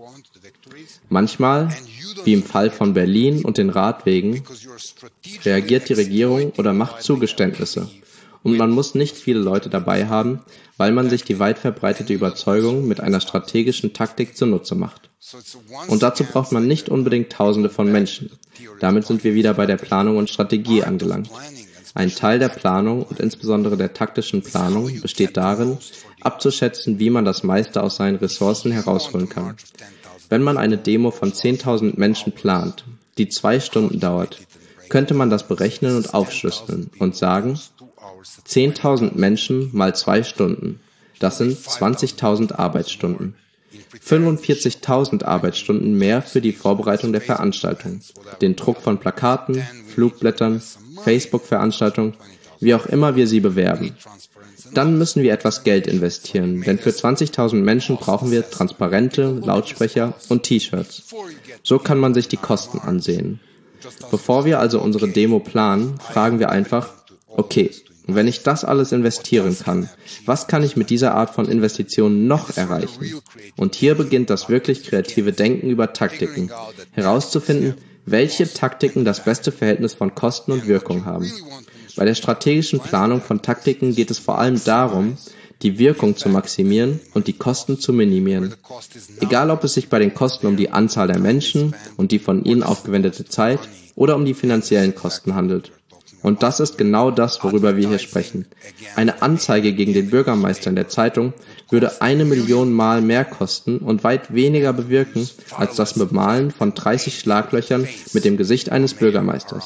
Manchmal, wie im Fall von Berlin und den Radwegen, reagiert die Regierung oder macht Zugeständnisse. Und man muss nicht viele Leute dabei haben, weil man sich die weit verbreitete Überzeugung mit einer strategischen Taktik zunutze macht. Und dazu braucht man nicht unbedingt Tausende von Menschen. Damit sind wir wieder bei der Planung und Strategie angelangt. Ein Teil der Planung und insbesondere der taktischen Planung besteht darin, abzuschätzen, wie man das meiste aus seinen Ressourcen herausholen kann. Wenn man eine Demo von zehntausend Menschen plant, die zwei Stunden dauert, könnte man das berechnen und aufschlüsseln und sagen, zehntausend Menschen mal zwei Stunden, das sind zwanzigtausend Arbeitsstunden. fünfundvierzigtausend Arbeitsstunden mehr für die Vorbereitung der Veranstaltung, den Druck von Plakaten, Flugblättern, Facebook-Veranstaltungen, wie auch immer wir sie bewerben. Dann müssen wir etwas Geld investieren, denn für zwanzigtausend Menschen brauchen wir Transparente, Lautsprecher und T-Shirts. So kann man sich die Kosten ansehen. Bevor wir also unsere Demo planen, fragen wir einfach, okay, wenn ich das alles investieren kann, was kann ich mit dieser Art von Investitionen noch erreichen? Und hier beginnt das wirklich kreative Denken über Taktiken, herauszufinden, welche Taktiken das beste Verhältnis von Kosten und Wirkung haben. Bei der strategischen Planung von Taktiken geht es vor allem darum, die Wirkung zu maximieren und die Kosten zu minimieren. Egal, ob es sich bei den Kosten um die Anzahl der Menschen und die von ihnen aufgewendete Zeit oder um die finanziellen Kosten handelt. Und das ist genau das, worüber wir hier sprechen. Eine Anzeige gegen den Bürgermeister in der Zeitung würde eine Million Mal mehr kosten und weit weniger bewirken, als das Bemalen von dreißig Schlaglöchern mit dem Gesicht eines Bürgermeisters.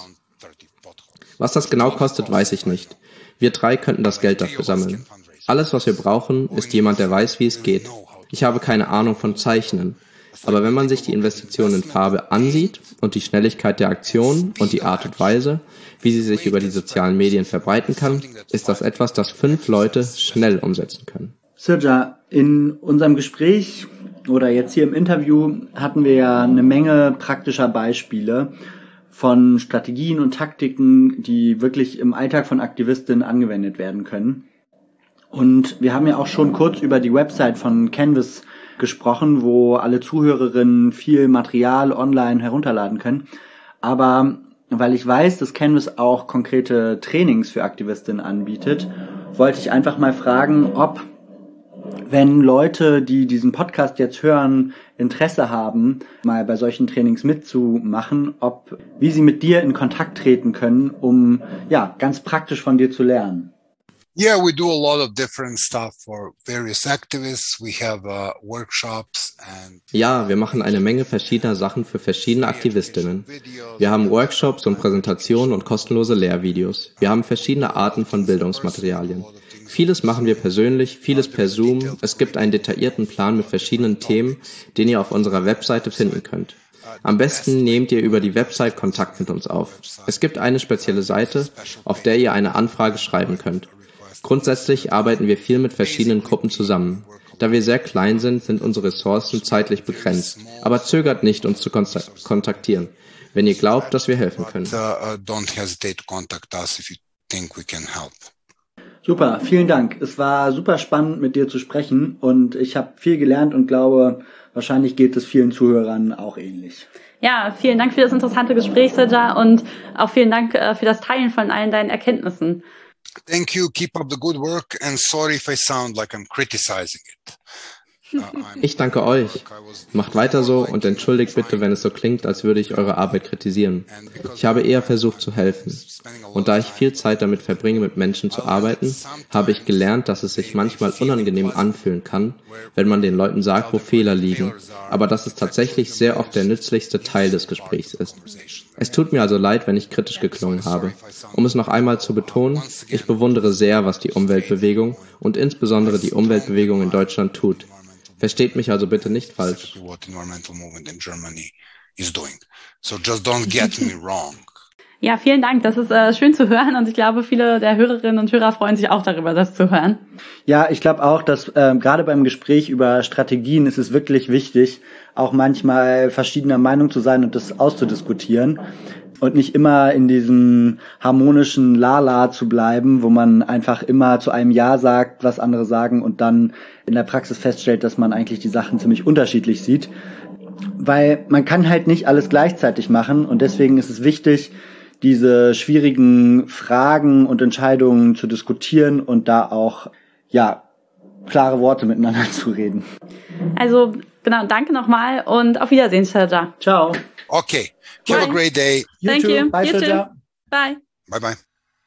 Was das genau kostet, weiß ich nicht. Wir drei könnten das Geld dafür sammeln. Alles, was wir brauchen, ist jemand, der weiß, wie es geht. Ich habe keine Ahnung von Zeichnen. Aber wenn man sich die Investitionen in Farbe ansieht und die Schnelligkeit der Aktion und die Art und Weise, wie sie sich über die sozialen Medien verbreiten kann, ist das etwas, das fünf Leute schnell umsetzen können. Srdja, in unserem Gespräch oder jetzt hier im Interview hatten wir ja eine Menge praktischer Beispiele von Strategien und Taktiken, die wirklich im Alltag von Aktivistinnen angewendet werden können. Und wir haben ja auch schon kurz über die Website von Canvas gesprochen, wo alle Zuhörerinnen viel Material online herunterladen können. Aber weil ich weiß, dass Canvas auch konkrete Trainings für Aktivistinnen anbietet, wollte ich einfach mal fragen, ob, wenn Leute, die diesen Podcast jetzt hören, Interesse haben, mal bei solchen Trainings mitzumachen, ob, wie sie mit dir in Kontakt treten können, um, ja, ganz praktisch von dir zu lernen. Yeah, we do a lot of different stuff for various activists. We have uh, workshops and Ja, wir machen eine Menge verschiedener Sachen für verschiedene Aktivistinnen. Wir haben Workshops und Präsentationen und kostenlose Lehrvideos. Wir haben verschiedene Arten von Bildungsmaterialien. Vieles machen wir persönlich, vieles per Zoom. Es gibt einen detaillierten Plan mit verschiedenen Themen, den ihr auf unserer Webseite finden könnt. Am besten nehmt ihr über die Website Kontakt mit uns auf. Es gibt eine spezielle Seite, auf der ihr eine Anfrage schreiben könnt. Grundsätzlich arbeiten wir viel mit verschiedenen Gruppen zusammen. Da wir sehr klein sind, sind unsere Ressourcen zeitlich begrenzt. Aber zögert nicht, uns zu kontaktieren, wenn ihr glaubt, dass wir helfen können. Super, vielen Dank. Es war super spannend, mit dir zu sprechen und ich habe viel gelernt und glaube, wahrscheinlich geht es vielen Zuhörern auch ähnlich. Ja, vielen Dank für das interessante Gespräch, Serja, und auch vielen Dank äh, für das Teilen von allen deinen Erkenntnissen. Thank you. Keep up the good work and sorry if I sound like I'm criticizing it. Ich danke euch. Macht weiter so und entschuldigt bitte, wenn es so klingt, als würde ich eure Arbeit kritisieren. Ich habe eher versucht zu helfen. Und da ich viel Zeit damit verbringe, mit Menschen zu arbeiten, habe ich gelernt, dass es sich manchmal unangenehm anfühlen kann, wenn man den Leuten sagt, wo Fehler liegen, aber dass es tatsächlich sehr oft der nützlichste Teil des Gesprächs ist. Es tut mir also leid, wenn ich kritisch geklungen habe. Um es noch einmal zu betonen, ich bewundere sehr, was die Umweltbewegung und insbesondere die Umweltbewegung in Deutschland tut. Versteht mich also bitte nicht falsch. Ja, vielen Dank. Das ist äh, schön zu hören und ich glaube, viele der Hörerinnen und Hörer freuen sich auch darüber, das zu hören. Ja, ich glaube auch, dass äh, gerade beim Gespräch über Strategien ist es wirklich wichtig, auch manchmal verschiedener Meinung zu sein und das auszudiskutieren und nicht immer in diesem harmonischen Lala zu bleiben, wo man einfach immer zu einem Ja sagt, was andere sagen und dann in der Praxis feststellt, dass man eigentlich die Sachen ziemlich unterschiedlich sieht. Weil man kann halt nicht alles gleichzeitig machen und deswegen ist es wichtig, diese schwierigen Fragen und Entscheidungen zu diskutieren und da auch, ja, klare Worte miteinander zu reden. Also, genau, danke nochmal und auf Wiedersehen, Serja. Ciao. Okay. Have Bye. a great day. You Thank too. you. Bye, you Serja. too. Bye. Bye bye.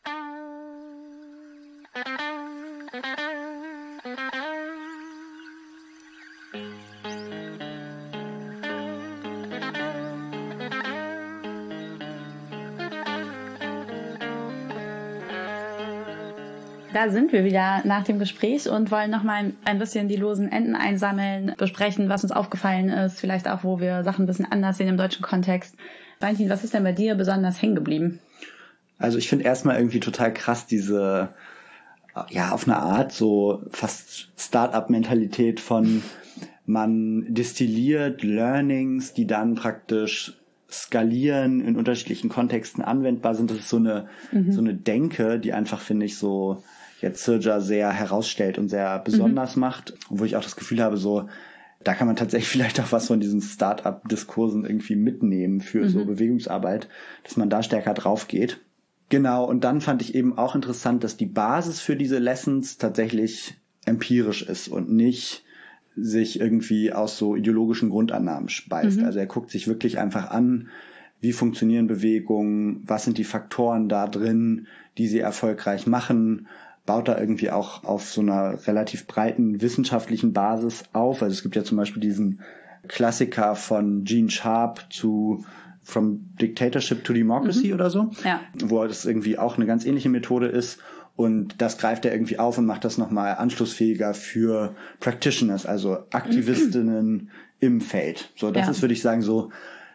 Da sind wir wieder nach dem Gespräch und wollen nochmal ein bisschen die losen Enden einsammeln, besprechen, was uns aufgefallen ist, vielleicht auch, wo wir Sachen ein bisschen anders sehen im deutschen Kontext. Valentin, was ist denn bei dir besonders hängen geblieben? Also ich finde erstmal irgendwie total krass diese, ja, auf eine Art so fast Start-up-Mentalität von, man destilliert Learnings, die dann praktisch skalieren, in unterschiedlichen Kontexten anwendbar sind. Das ist so eine, mhm. so eine Denke, die einfach, finde ich, so jetzt Serja sehr herausstellt und sehr besonders mhm. macht, wo ich auch das Gefühl habe, so, da kann man tatsächlich vielleicht auch was von diesen Start-up-Diskursen irgendwie mitnehmen für mhm. so Bewegungsarbeit, dass man da stärker drauf geht. Genau, und dann fand ich eben auch interessant, dass die Basis für diese Lessons tatsächlich empirisch ist und nicht sich irgendwie aus so ideologischen Grundannahmen speist. Mhm. Also er guckt sich wirklich einfach an, wie funktionieren Bewegungen, was sind die Faktoren da drin, die sie erfolgreich machen, baut da irgendwie auch auf so einer relativ breiten wissenschaftlichen Basis auf. Also es gibt ja zum Beispiel diesen Klassiker von Gene Sharp zu From Dictatorship to Democracy mhm. oder so, ja. wo das irgendwie auch eine ganz ähnliche Methode ist. Und das greift er irgendwie auf und macht das nochmal anschlussfähiger für Practitioners, also Aktivistinnen im Feld. So, das ja. ist, würde ich sagen, so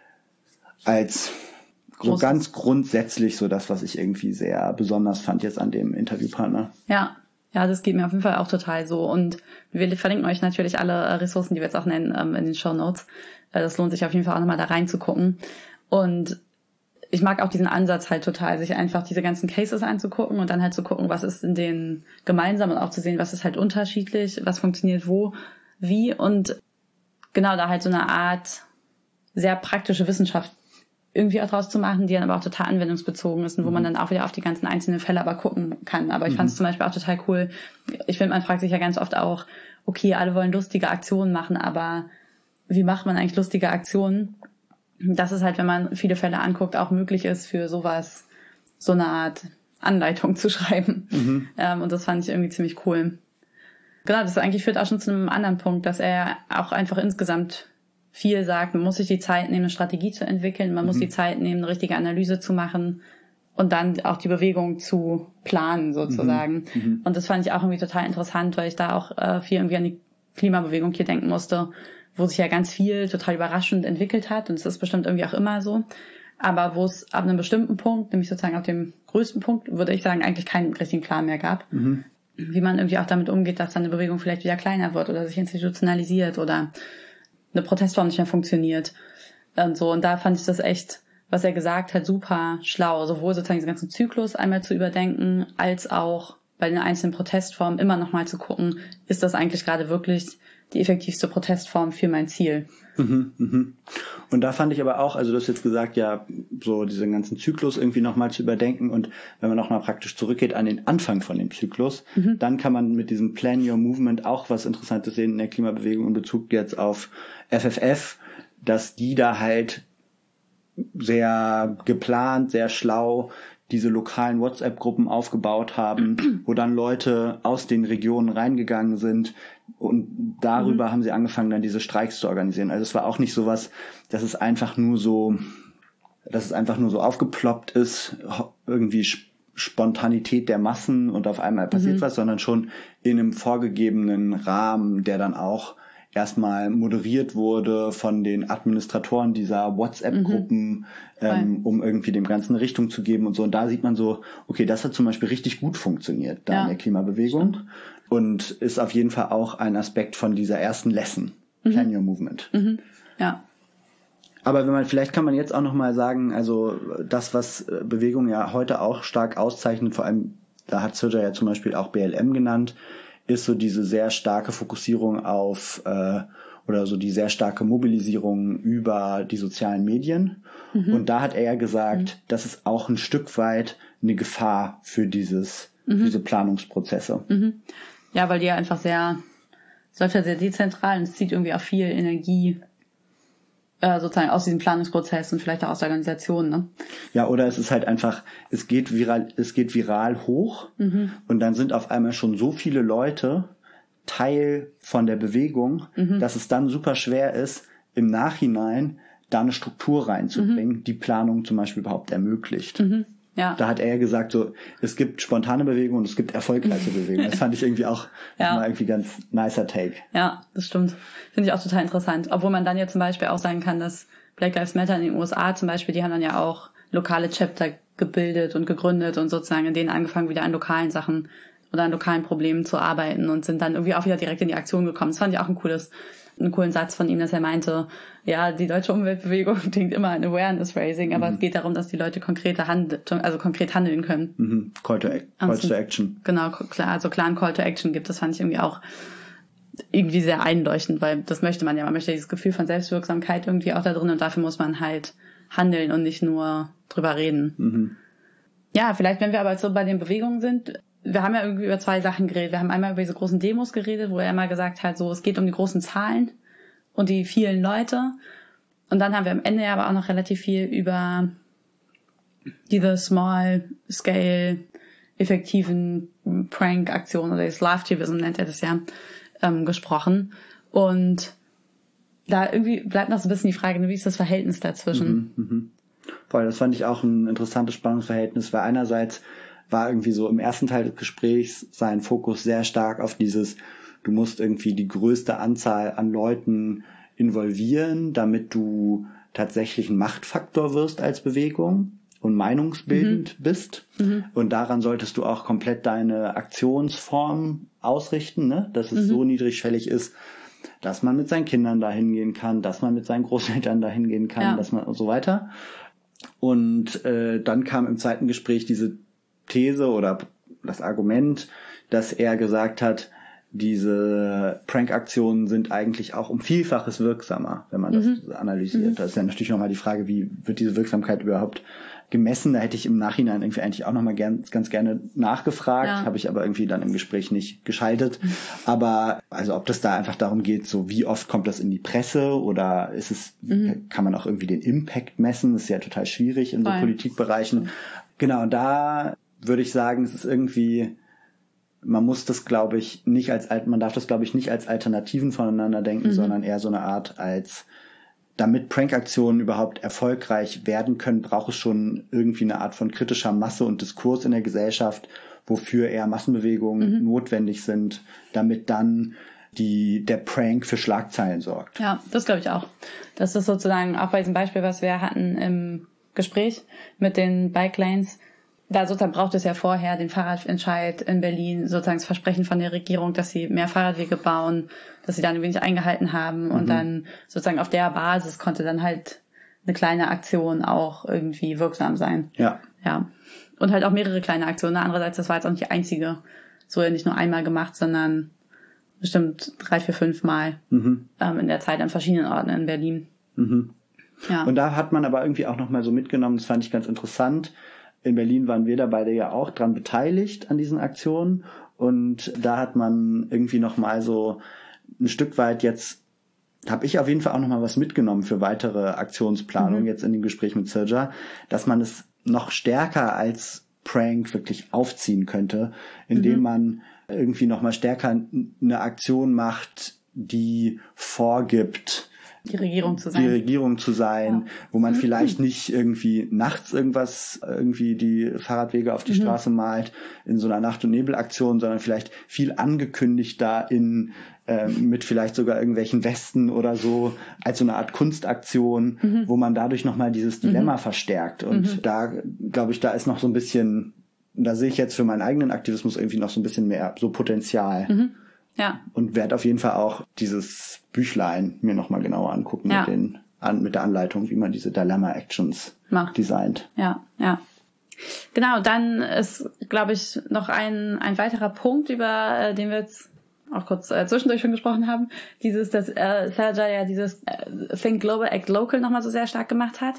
als so ganz grundsätzlich so das, was ich irgendwie sehr besonders fand jetzt an dem Interviewpartner. Ja, ja, das geht mir auf jeden Fall auch total so. Und wir verlinken euch natürlich alle Ressourcen, die wir jetzt auch nennen, in den Shownotes. Das lohnt sich auf jeden Fall auch nochmal da reinzugucken. Und ich mag auch diesen Ansatz halt total, sich einfach diese ganzen Cases anzugucken und dann halt zu gucken, was ist in denen gemeinsam und auch zu sehen, was ist halt unterschiedlich, was funktioniert wo, wie und genau da halt so eine Art sehr praktische Wissenschaft irgendwie auch draus zu machen, die dann aber auch total anwendungsbezogen ist und wo man dann auch wieder auf die ganzen einzelnen Fälle aber gucken kann. Aber ich fand es zum Beispiel auch total cool. Ich finde, man fragt sich ja ganz oft auch, okay, alle wollen lustige Aktionen machen, aber wie macht man eigentlich lustige Aktionen? Dass es halt, wenn man viele Fälle anguckt, auch möglich ist, für sowas so eine Art Anleitung zu schreiben. Mhm. Ähm, und das fand ich irgendwie ziemlich cool. Genau, das eigentlich führt auch schon zu einem anderen Punkt, dass er auch einfach insgesamt viel sagt, man muss sich die Zeit nehmen, eine Strategie zu entwickeln, man mhm. muss die Zeit nehmen, eine richtige Analyse zu machen und dann auch die Bewegung zu planen sozusagen. Mhm. Mhm. Und das fand ich auch irgendwie total interessant, weil ich da auch äh, viel irgendwie an die Klimabewegung hier denken musste, wo sich ja ganz viel total überraschend entwickelt hat und es ist bestimmt irgendwie auch immer so. Aber wo es ab einem bestimmten Punkt, nämlich sozusagen ab dem größten Punkt, würde ich sagen, eigentlich keinen richtigen Plan mehr gab. Mhm. Wie man irgendwie auch damit umgeht, dass dann eine Bewegung vielleicht wieder kleiner wird oder sich institutionalisiert oder eine Protestform nicht mehr funktioniert und so. Und da fand ich das echt, was er gesagt hat, super schlau. Sowohl sozusagen diesen ganzen Zyklus einmal zu überdenken, als auch bei den einzelnen Protestformen immer nochmal zu gucken, ist das eigentlich gerade wirklich die effektivste Protestform für mein Ziel. Mhm, mhm. Und da fand ich aber auch, also du hast jetzt gesagt, ja, so diesen ganzen Zyklus irgendwie nochmal zu überdenken und wenn man nochmal praktisch zurückgeht an den Anfang von dem Zyklus, mhm. dann kann man mit diesem Plan Your Movement auch was Interessantes sehen in der Klimabewegung in Bezug jetzt auf F F F, dass die da halt sehr geplant, sehr schlau diese lokalen WhatsApp-Gruppen aufgebaut haben, wo dann Leute aus den Regionen reingegangen sind und darüber mhm. haben sie angefangen, dann diese Streiks zu organisieren. Also es war auch nicht sowas, dass es einfach nur so, dass es einfach nur so aufgeploppt ist, irgendwie Spontanität der Massen und auf einmal passiert mhm. was, sondern schon in einem vorgegebenen Rahmen, der dann auch erstmal moderiert wurde von den Administratoren dieser WhatsApp-Gruppen, mhm. ähm, um irgendwie dem Ganzen eine Richtung zu geben und so. Und da sieht man so, okay, das hat zum Beispiel richtig gut funktioniert da ja. in der Klimabewegung Stimmt. und ist auf jeden Fall auch ein Aspekt von dieser ersten Lesson, mhm. Plan Your Movement. Mhm. Ja. Aber wenn man, vielleicht kann man jetzt auch nochmal sagen, also das, was Bewegung ja heute auch stark auszeichnet, vor allem, da hat Szöczer ja zum Beispiel auch B L M genannt, ist so diese sehr starke Fokussierung auf äh, oder so die sehr starke Mobilisierung über die sozialen Medien. Mhm. Und da hat er ja gesagt, mhm. das ist auch ein Stück weit eine Gefahr für dieses mhm. für diese Planungsprozesse. Mhm. Ja, weil die ja einfach sehr, es läuft ja sehr dezentral und es zieht irgendwie auch viel Energie äh, sozusagen aus diesem Planungsprozess und vielleicht auch aus der Organisation, ne? Ja, oder es ist halt einfach, es geht viral, es geht viral hoch mhm. und dann sind auf einmal schon so viele Leute Teil von der Bewegung, mhm. dass es dann super schwer ist, im Nachhinein da eine Struktur reinzubringen, mhm. die Planung zum Beispiel überhaupt ermöglicht. Mhm. Ja. Da hat er gesagt, so, es gibt spontane Bewegungen und es gibt erfolgreiche Bewegungen. Das fand ich irgendwie auch ja. mal irgendwie ganz nicer Take. Ja, das stimmt. Finde ich auch total interessant. Obwohl man dann ja zum Beispiel auch sagen kann, dass Black Lives Matter in den U S A zum Beispiel, die haben dann ja auch lokale Chapter gebildet und gegründet und sozusagen in denen angefangen, wieder an lokalen Sachen oder an lokalen Problemen zu arbeiten und sind dann irgendwie auch wieder direkt in die Aktion gekommen. Das fand ich auch ein cooles einen coolen Satz von ihm, dass er meinte, ja, die deutsche Umweltbewegung denkt immer an Awareness Raising, aber mhm. es geht darum, dass die Leute konkrete handeln, also konkret handeln können. Mhm. Call to, Call to Action. Genau, klar, also klar einen Call to Action gibt. Das fand ich irgendwie auch irgendwie sehr einleuchtend, weil das möchte man ja. Man möchte dieses Gefühl von Selbstwirksamkeit irgendwie auch da drin und dafür muss man halt handeln und nicht nur drüber reden. Mhm. Ja, vielleicht, wenn wir aber so bei den Bewegungen sind, wir haben ja irgendwie über zwei Sachen geredet. Wir haben einmal über diese großen Demos geredet, wo er immer gesagt hat, so, es geht um die großen Zahlen und die vielen Leute. Und dann haben wir am Ende aber auch noch relativ viel über diese Small-Scale effektiven Prank-Aktionen oder das Love-Activism nennt er das ja, ähm, gesprochen. Und da irgendwie bleibt noch so ein bisschen die Frage, wie ist das Verhältnis dazwischen? Mhm, mhm. Voll, das fand ich auch ein interessantes Spannungsverhältnis, weil einerseits war irgendwie so im ersten Teil des Gesprächs sein Fokus sehr stark auf dieses, du musst irgendwie die größte Anzahl an Leuten involvieren, damit du tatsächlich ein Machtfaktor wirst als Bewegung und meinungsbildend mhm. bist. Mhm. Und daran solltest du auch komplett deine Aktionsform ausrichten, ne? Dass es mhm. so niedrigschwellig ist, dass man mit seinen Kindern dahin gehen kann, dass man mit seinen Großeltern dahin gehen kann, ja. dass man und so weiter. Und äh, dann kam im zweiten Gespräch diese These oder das Argument, dass er gesagt hat, diese Prank-Aktionen sind eigentlich auch um Vielfaches wirksamer, wenn man das mhm. analysiert. Mhm. Da ist ja natürlich nochmal die Frage, wie wird diese Wirksamkeit überhaupt gemessen? Da hätte ich im Nachhinein irgendwie eigentlich auch nochmal gern, ganz gerne nachgefragt, ja. habe ich aber irgendwie dann im Gespräch nicht geschaltet. Mhm. Aber also ob das da einfach darum geht, so wie oft kommt das in die Presse oder ist es, mhm. kann man auch irgendwie den Impact messen? Das ist ja total schwierig in so Voll. Politikbereichen. Genau, und da würde ich sagen, es ist irgendwie, man muss das, glaube ich, nicht als, man darf das, glaube ich, nicht als Alternativen voneinander denken, mhm. sondern eher so eine Art als, damit Prankaktionen überhaupt erfolgreich werden können, braucht es schon irgendwie eine Art von kritischer Masse und Diskurs in der Gesellschaft, wofür eher Massenbewegungen mhm. notwendig sind, damit dann die der Prank für Schlagzeilen sorgt. Ja, das glaube ich auch. Das ist sozusagen auch bei diesem Beispiel, was wir hatten im Gespräch mit den Bike Lanes, da sozusagen braucht es ja vorher den Fahrradentscheid in Berlin, sozusagen das Versprechen von der Regierung, dass sie mehr Fahrradwege bauen, dass sie dann ein wenig eingehalten haben und mhm. dann sozusagen auf der Basis konnte dann halt eine kleine Aktion auch irgendwie wirksam sein. Ja. Ja. Und halt auch mehrere kleine Aktionen. Andererseits, das war jetzt auch nicht die einzige. So ja nicht nur einmal gemacht, sondern bestimmt drei, vier, fünf Mal mhm. ähm, in der Zeit an verschiedenen Orten in Berlin. Mhm. Ja. Und da hat man aber irgendwie auch nochmal so mitgenommen, das fand ich ganz interessant. In Berlin waren wir da beide ja auch dran beteiligt an diesen Aktionen. Und da hat man irgendwie nochmal so ein Stück weit jetzt, habe ich auf jeden Fall auch nochmal was mitgenommen für weitere Aktionsplanung mhm. jetzt in dem Gespräch mit Srdja, dass man es noch stärker als Prank wirklich aufziehen könnte, indem mhm. man irgendwie nochmal stärker eine Aktion macht, die vorgibt, die Regierung zu sein. Die Regierung zu sein, ja. wo man vielleicht nicht irgendwie nachts irgendwas, irgendwie die Fahrradwege auf die mhm. Straße malt, in so einer Nacht- und Nebelaktion, sondern vielleicht viel angekündigter in, äh, mit vielleicht sogar irgendwelchen Westen oder so, als so eine Art Kunstaktion, mhm. wo man dadurch nochmal dieses Dilemma mhm. verstärkt. Und mhm. da, glaube ich, da ist noch so ein bisschen, da sehe ich jetzt für meinen eigenen Aktivismus irgendwie noch so ein bisschen mehr so Potenzial. Mhm. Ja. Und werde auf jeden Fall auch dieses Büchlein mir nochmal genauer angucken ja. mit den an, mit der Anleitung, wie man diese Dilemma-Actions macht. Designt. Ja, ja. Genau, dann ist, glaube ich, noch ein ein weiterer Punkt, über äh, den wir jetzt auch kurz äh, zwischendurch schon gesprochen haben. Dieses, dass äh, Srdja ja dieses äh, Think Global, Act Local nochmal so sehr stark gemacht hat.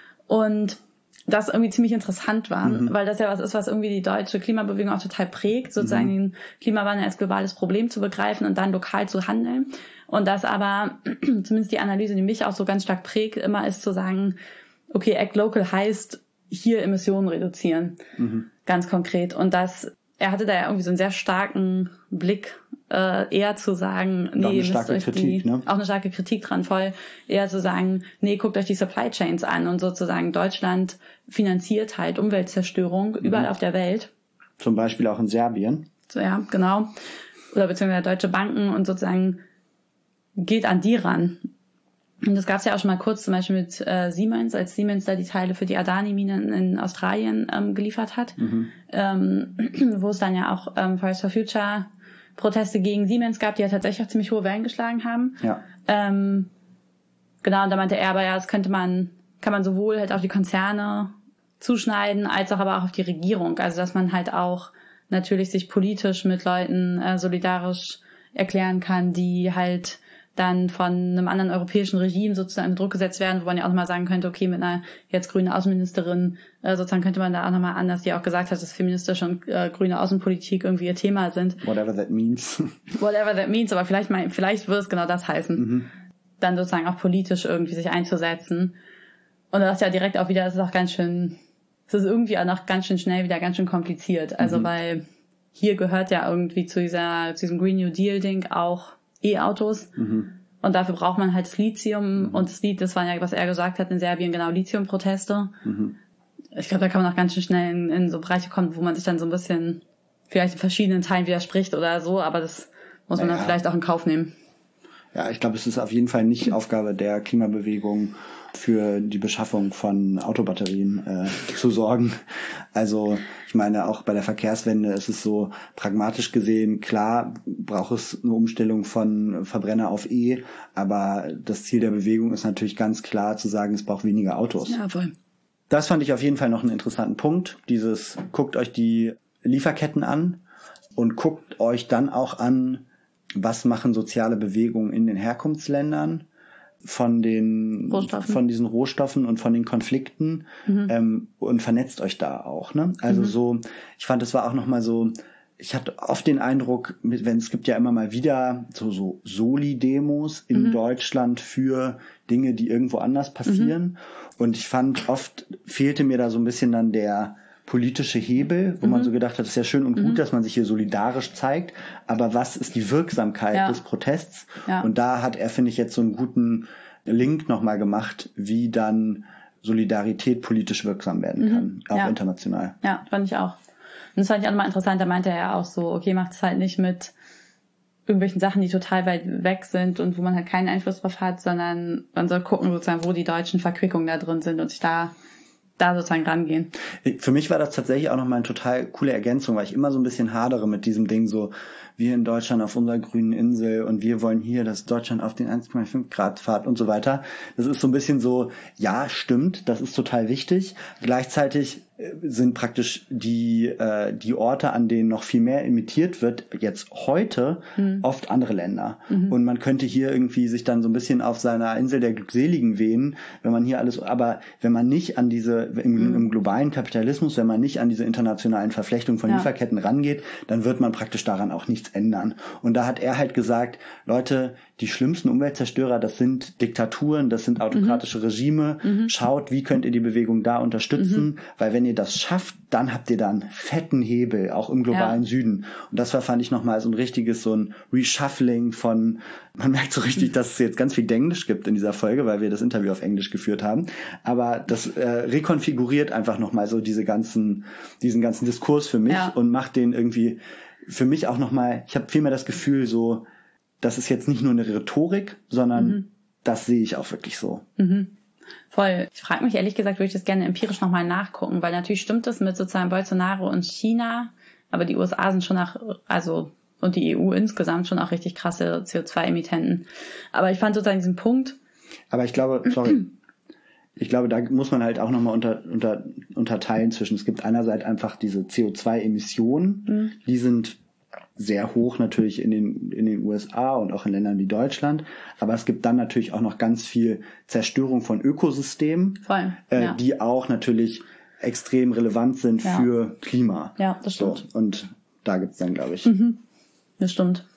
Und das irgendwie ziemlich interessant war, mhm. weil das ja was ist, was irgendwie die deutsche Klimabewegung auch total prägt, sozusagen mhm. den Klimawandel als globales Problem zu begreifen und dann lokal zu handeln. Und das aber, zumindest die Analyse, die mich auch so ganz stark prägt, immer ist zu sagen, okay, Act Local heißt hier Emissionen reduzieren, mhm. ganz konkret. Und das, er hatte da ja irgendwie so einen sehr starken Blick, äh, eher zu sagen, nee, auch eine starke müsst euch Kritik, die, ne? auch eine starke Kritik dran, voll, eher zu sagen, nee, guckt euch die Supply Chains an und sozusagen Deutschland finanziert halt Umweltzerstörung mhm. überall auf der Welt. Zum Beispiel auch in Serbien. So, ja, genau. Oder beziehungsweise deutsche Banken und sozusagen geht an die ran. Und das gab es ja auch schon mal kurz, zum Beispiel mit äh, Siemens, als Siemens da die Teile für die Adani-Minen in Australien ähm, geliefert hat, mhm. ähm, wo es dann ja auch ähm, Fridays for Future Proteste gegen Siemens gab, die ja tatsächlich auch ziemlich hohe Wellen geschlagen haben. Ja. Ähm, genau, und da meinte er aber, ja, das könnte man, kann man sowohl halt auf die Konzerne zuschneiden, als auch aber auch auf die Regierung. Also dass man halt auch natürlich sich politisch mit Leuten äh, solidarisch erklären kann, die halt dann von einem anderen europäischen Regime sozusagen unter Druck gesetzt werden, wo man ja auch nochmal sagen könnte, okay, mit einer jetzt grünen Außenministerin äh, sozusagen könnte man da auch nochmal anders, die auch gesagt hat, dass feministische und äh, grüne Außenpolitik irgendwie ihr Thema sind. Whatever that means. Whatever that means, aber vielleicht mal, vielleicht wird es genau das heißen. Mhm. Dann sozusagen auch politisch irgendwie sich einzusetzen. Und da ist ja direkt auch wieder, es ist auch ganz schön, es ist irgendwie auch noch ganz schön schnell wieder ganz schön kompliziert. Also mhm. weil hier gehört ja irgendwie zu dieser, zu diesem Green New Deal Ding auch E-Autos. Mhm. Und dafür braucht man halt das Lithium. Mhm. Und das Lithium, das war ja, was er gesagt hat in Serbien, genau, Lithium-Proteste. Mhm. Ich glaube, da kann man auch ganz schön schnell in, in so Bereiche kommen, wo man sich dann so ein bisschen vielleicht in verschiedenen Teilen widerspricht oder so. Aber das muss man ja. dann vielleicht auch in Kauf nehmen. Ja, ich glaube, es ist auf jeden Fall nicht Aufgabe der Klimabewegung, für die Beschaffung von Autobatterien äh, zu sorgen. Also ich meine, auch bei der Verkehrswende ist es so pragmatisch gesehen, klar braucht es eine Umstellung von Verbrenner auf E, aber das Ziel der Bewegung ist natürlich ganz klar zu sagen, es braucht weniger Autos. Ja, voll. Das fand ich auf jeden Fall noch einen interessanten Punkt. Dieses, guckt euch die Lieferketten an und guckt euch dann auch an, was machen soziale Bewegungen in den Herkunftsländern von den Rohstoffen. von diesen Rohstoffen und von den Konflikten mhm. ähm, und vernetzt euch da auch, ne? Also mhm. so, ich fand, es war auch nochmal so, ich hatte oft den Eindruck, wenn es gibt ja immer mal wieder so so Soli-Demos in mhm. Deutschland für Dinge, die irgendwo anders passieren, mhm. und ich fand, oft fehlte mir da so ein bisschen dann der politische Hebel, wo mhm. man so gedacht hat, es ist ja schön und gut, mhm. dass man sich hier solidarisch zeigt, aber was ist die Wirksamkeit ja. des Protests? Ja. Und da hat er, finde ich, jetzt so einen guten Link nochmal gemacht, wie dann Solidarität politisch wirksam werden kann, mhm. auch ja. international. Ja, fand ich auch. Und das fand ich auch nochmal interessant, da meinte er ja auch so, okay, macht es halt nicht mit irgendwelchen Sachen, die total weit weg sind und wo man halt keinen Einfluss drauf hat, sondern man soll gucken sozusagen, wo die deutschen Verquickungen da drin sind und sich da da sozusagen rangehen. Für mich war das tatsächlich auch nochmal eine total coole Ergänzung, weil ich immer so ein bisschen hadere mit diesem Ding so, wir in Deutschland auf unserer grünen Insel und wir wollen hier, dass Deutschland auf den eins Komma fünf Grad fahrt und so weiter. Das ist so ein bisschen so, ja, stimmt, das ist total wichtig. Gleichzeitig sind praktisch die äh, die Orte, an denen noch viel mehr emittiert wird, jetzt heute mhm. oft andere Länder. Mhm. Und man könnte hier irgendwie sich dann so ein bisschen auf seiner Insel der Glückseligen wehen, wenn man hier alles, aber wenn man nicht an diese, im, mhm. im globalen Kapitalismus, wenn man nicht an diese internationalen Verflechtungen von ja. Lieferketten rangeht, dann wird man praktisch daran auch nichts ändern. Und da hat er halt gesagt, Leute, die schlimmsten Umweltzerstörer, das sind Diktaturen, das sind autokratische mhm. Regime. Mhm. Schaut, wie könnt ihr die Bewegung da unterstützen? Mhm. Weil wenn ihr das schafft, dann habt ihr dann fetten Hebel, auch im globalen ja. Süden. Und das war, fand ich, nochmal so ein richtiges, so ein Reshuffling von, man merkt so richtig, dass es jetzt ganz viel Englisch gibt in dieser Folge, weil wir das Interview auf Englisch geführt haben. Aber das äh, rekonfiguriert einfach nochmal so diese ganzen, diesen ganzen Diskurs für mich ja. und macht den irgendwie für mich auch nochmal, ich habe vielmehr das Gefühl so, das ist jetzt nicht nur eine Rhetorik, sondern mhm. das sehe ich auch wirklich so. Mhm. Voll. Ich frage mich ehrlich gesagt, würde ich das gerne empirisch nochmal nachgucken, weil natürlich stimmt das mit sozusagen Bolsonaro und China, aber die U S A sind schon nach, also und die E U insgesamt schon auch richtig krasse C O zwei Emittenten. Aber ich fand sozusagen diesen Punkt. Aber ich glaube, sorry, ich glaube, da muss man halt auch nochmal unter, unter, unterteilen zwischen, es gibt einerseits einfach diese C O zwei Emissionen, mhm. die sind sehr hoch natürlich in den in den U S A und auch in Ländern wie Deutschland, aber es gibt dann natürlich auch noch ganz viel Zerstörung von Ökosystemen, Voll, äh, ja. die auch natürlich extrem relevant sind ja. für Klima. Ja, das stimmt. So, und da gibt's dann, glaube ich. Mhm. Das stimmt.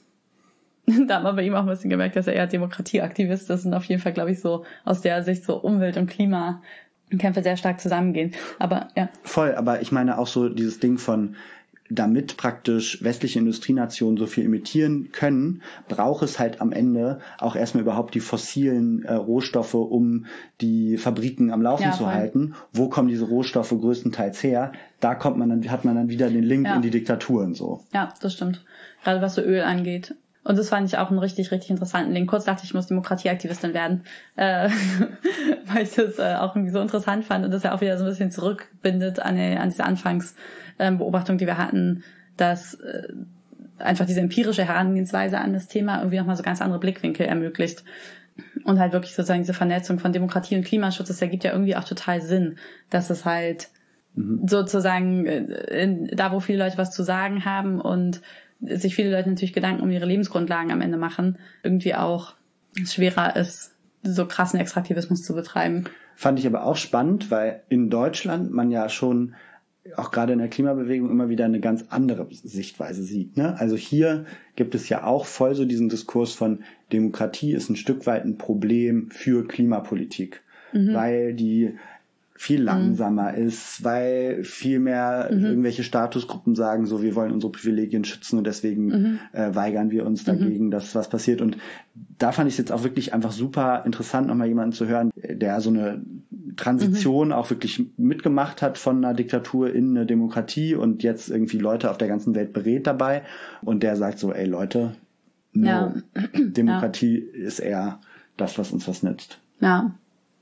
Da hat man bei ihm auch ein bisschen gemerkt, dass er eher Demokratieaktivist ist und auf jeden Fall, glaube ich, so aus der Sicht so Umwelt- und Klimakämpfe sehr stark zusammengehen. Aber ja. Voll, aber ich meine auch so dieses Ding von, damit praktisch westliche Industrienationen so viel emittieren können, braucht es halt am Ende auch erstmal überhaupt die fossilen äh, Rohstoffe, um die Fabriken am Laufen ja, zu voll. halten. Wo kommen diese Rohstoffe größtenteils her? Da kommt man dann, hat man dann wieder den Link ja. in die Diktaturen so. Ja, das stimmt. Gerade was so Öl angeht. Und das fand ich auch einen richtig, richtig interessanten Link. Kurz dachte ich, ich muss Demokratieaktivistin werden, äh, weil ich das äh, auch irgendwie so interessant fand und das ja auch wieder so ein bisschen zurückbindet an, die, an diese Anfangsbeobachtung, die wir hatten, dass äh, einfach diese empirische Herangehensweise an das Thema irgendwie nochmal so ganz andere Blickwinkel ermöglicht. Und halt wirklich sozusagen diese Vernetzung von Demokratie und Klimaschutz, das ergibt ja irgendwie auch total Sinn, dass es halt mhm. sozusagen in, da, wo viele Leute was zu sagen haben und sich viele Leute natürlich Gedanken um ihre Lebensgrundlagen am Ende machen, irgendwie auch schwerer ist, so krassen Extraktivismus zu betreiben. Fand ich aber auch spannend, weil in Deutschland man ja schon auch gerade in der Klimabewegung immer wieder eine ganz andere Sichtweise sieht. Ne? Also hier gibt es ja auch voll so diesen Diskurs von Demokratie ist ein Stück weit ein Problem für Klimapolitik, mhm. weil die viel langsamer mhm. ist, weil viel mehr mhm. irgendwelche Statusgruppen sagen, so wir wollen unsere Privilegien schützen und deswegen mhm. äh, weigern wir uns dagegen, mhm. dass was passiert. Und da fand ich es jetzt auch wirklich einfach super interessant, nochmal jemanden zu hören, der so eine Transition mhm. auch wirklich mitgemacht hat von einer Diktatur in eine Demokratie und jetzt irgendwie Leute auf der ganzen Welt berät dabei und der sagt so, ey Leute, no, ja. Demokratie ja. ist eher das, was uns was nützt. Ja,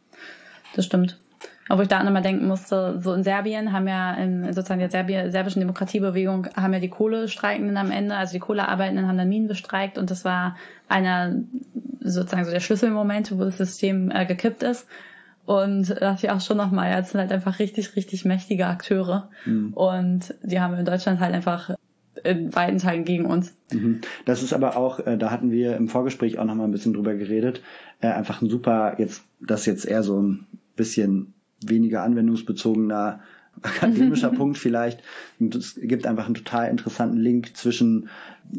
das stimmt. Obwohl ich da auch nochmal denken musste, so in Serbien haben ja in sozusagen der Serbi- serbischen Demokratiebewegung haben ja die Kohlestreikenden am Ende, also die Kohlearbeitenden haben dann Minen bestreikt und das war einer sozusagen so der Schlüsselmomente, wo das System äh, gekippt ist. Und da dachte ich auch schon nochmal, ja, das sind halt einfach richtig, richtig mächtige Akteure. Mhm. Und die haben in Deutschland halt einfach in weiten Teilen gegen uns. Das ist aber auch, äh, da hatten wir im Vorgespräch auch nochmal ein bisschen drüber geredet, äh, einfach ein super, jetzt das jetzt eher so ein bisschen weniger anwendungsbezogener akademischer Punkt vielleicht. Und es gibt einfach einen total interessanten Link zwischen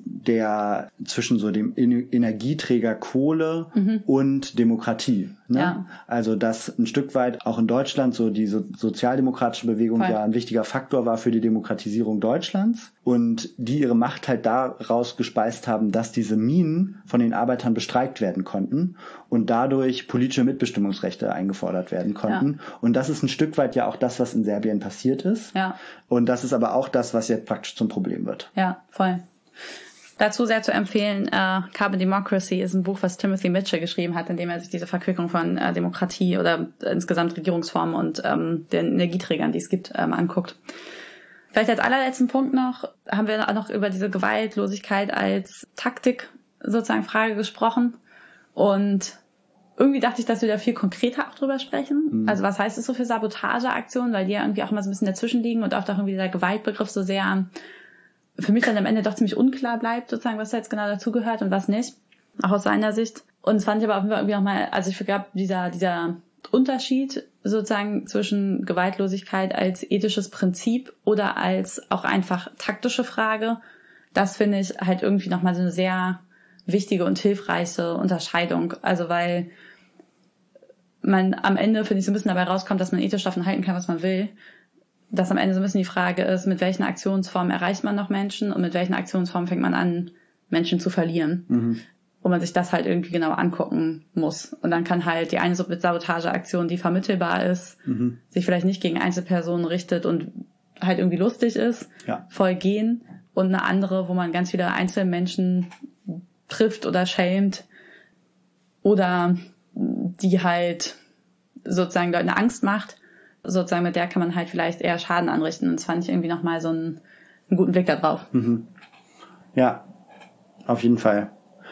der, zwischen so dem Energieträger Kohle mhm. und Demokratie. Ne? Ja. Also, dass ein Stück weit auch in Deutschland so diese sozialdemokratische Bewegung Voll. ja ein wichtiger Faktor war für die Demokratisierung Deutschlands und die ihre Macht halt daraus gespeist haben, dass diese Minen von den Arbeitern bestreikt werden konnten und dadurch politische Mitbestimmungsrechte eingefordert werden konnten. Ja. Und das ist ein Stück weit ja auch das, was in Serbien passiert ist. Ja. Und das ist aber auch das, was jetzt praktisch zum Problem wird. Ja, voll. Dazu sehr zu empfehlen, äh, Carbon Democracy ist ein Buch, was Timothy Mitchell geschrieben hat, in dem er sich diese Verquickung von äh, Demokratie oder insgesamt Regierungsformen und ähm, den Energieträgern, die es gibt, ähm, anguckt. Vielleicht als allerletzten Punkt noch, haben wir auch noch über diese Gewaltlosigkeit als Taktik sozusagen Frage gesprochen. Und irgendwie dachte ich, dass wir da viel konkreter auch drüber sprechen. Mhm. Also was heißt es so für Sabotageaktionen, weil die ja irgendwie auch immer so ein bisschen dazwischen liegen und auch doch irgendwie der Gewaltbegriff so sehr für mich dann am Ende doch ziemlich unklar bleibt, sozusagen, was da jetzt genau dazugehört und was nicht, auch aus seiner Sicht. Und es fand ich aber auch irgendwie nochmal, also ich glaube, dieser, dieser Unterschied sozusagen zwischen Gewaltlosigkeit als ethisches Prinzip oder als auch einfach taktische Frage, das finde ich halt irgendwie nochmal so eine sehr wichtige und hilfreiche Unterscheidung. Also weil man am Ende, finde ich, so ein bisschen dabei rauskommt, dass man ethisch davon halten kann, was man will, dass am Ende so ein bisschen die Frage ist, mit welchen Aktionsformen erreicht man noch Menschen und mit welchen Aktionsformen fängt man an, Menschen zu verlieren. Mhm. Wo man sich das halt irgendwie genau angucken muss. Und dann kann halt die eine Sabotageaktion, die vermittelbar ist, mhm. sich vielleicht nicht gegen Einzelpersonen richtet und halt irgendwie lustig ist, ja. voll gehen. Und eine andere, wo man ganz viele Einzelmenschen trifft oder schämt oder die halt sozusagen Leuten Angst macht, sozusagen mit der kann man halt vielleicht eher Schaden anrichten. Und das fand ich irgendwie nochmal so einen, einen guten Blick da drauf. Mhm. Ja, auf jeden Fall.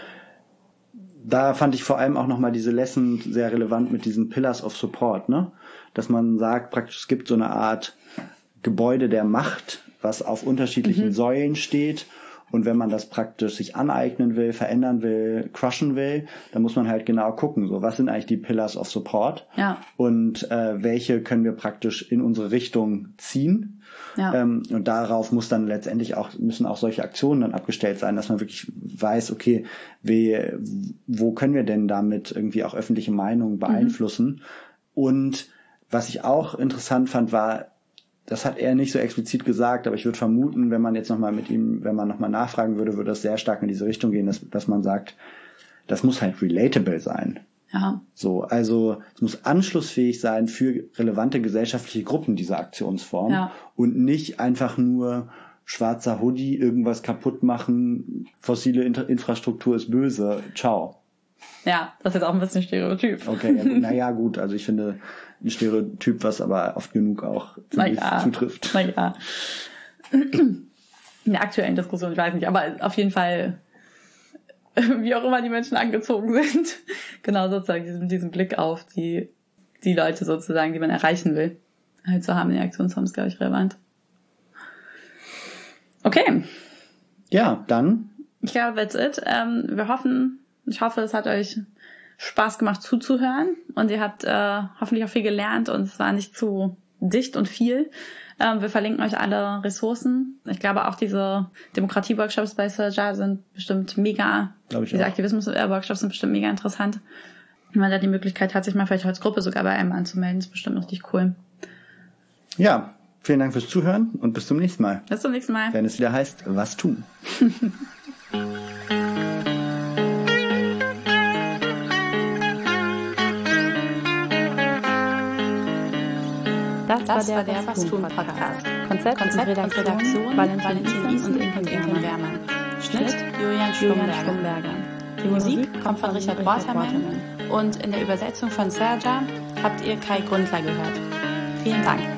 Da fand ich vor allem auch nochmal diese Lesson sehr relevant mit diesen Pillars of Support, ne? Dass man sagt, praktisch es gibt so eine Art Gebäude der Macht, was auf unterschiedlichen mhm. Säulen steht. Und wenn man das praktisch sich aneignen will, verändern will, crushen will, dann muss man halt genau gucken, so was sind eigentlich die Pillars of Support ja. und äh, welche können wir praktisch in unsere Richtung ziehen. Ja. Ähm, und darauf muss dann letztendlich auch müssen auch solche Aktionen dann abgestellt sein, dass man wirklich weiß, okay, wie, wo können wir denn damit irgendwie auch öffentliche Meinung beeinflussen? Mhm. Und was ich auch interessant fand, war, das hat er nicht so explizit gesagt, aber ich würde vermuten, wenn man jetzt nochmal mit ihm, wenn man nochmal nachfragen würde, würde das sehr stark in diese Richtung gehen, dass, dass man sagt, das muss halt relatable sein. Ja. So, also es muss anschlussfähig sein für relevante gesellschaftliche Gruppen, diese Aktionsform. Ja. Und nicht einfach nur schwarzer Hoodie, irgendwas kaputt machen, fossile Inter- Infrastruktur ist böse, ciao. Ja, das ist jetzt auch ein bisschen Stereotyp. Okay, ja, naja, gut, also ich finde ein Stereotyp, was aber oft genug auch ziemlich ja. zutrifft. Na ja. In der aktuellen Diskussion, ich weiß nicht, aber auf jeden Fall, wie auch immer die Menschen angezogen sind, genau sozusagen diesen, diesen Blick auf die, die Leute sozusagen, die man erreichen will, halt zu haben in der Aktionsform ist, glaube ich, relevant. Okay. Ja, dann. Ich glaube, that's it. Ähm, wir hoffen, ich hoffe, es hat euch Spaß gemacht zuzuhören und ihr habt äh, hoffentlich auch viel gelernt und es war nicht zu dicht und viel. Ähm, wir verlinken euch alle Ressourcen. Ich glaube auch diese Demokratie-Workshops bei Serja sind bestimmt mega, diese Aktivismus-Workshops sind bestimmt mega interessant. Wenn man da die Möglichkeit hat, sich mal vielleicht als Gruppe sogar bei einem anzumelden, ist bestimmt richtig cool. Ja, vielen Dank fürs Zuhören und bis zum nächsten Mal. Bis zum nächsten Mal. Wenn es wieder heißt, was tun. Das, das war der, der Was tun Podcast. Konzept, Konzept und Redaktion, Redaktion Valentin Iens und Inken Wehrmann. Schnitt Julian Schlumberger. Die Musik kommt von Richard Waterman und in der Übersetzung von Serja habt ihr Kai Grundler gehört. Vielen Dank.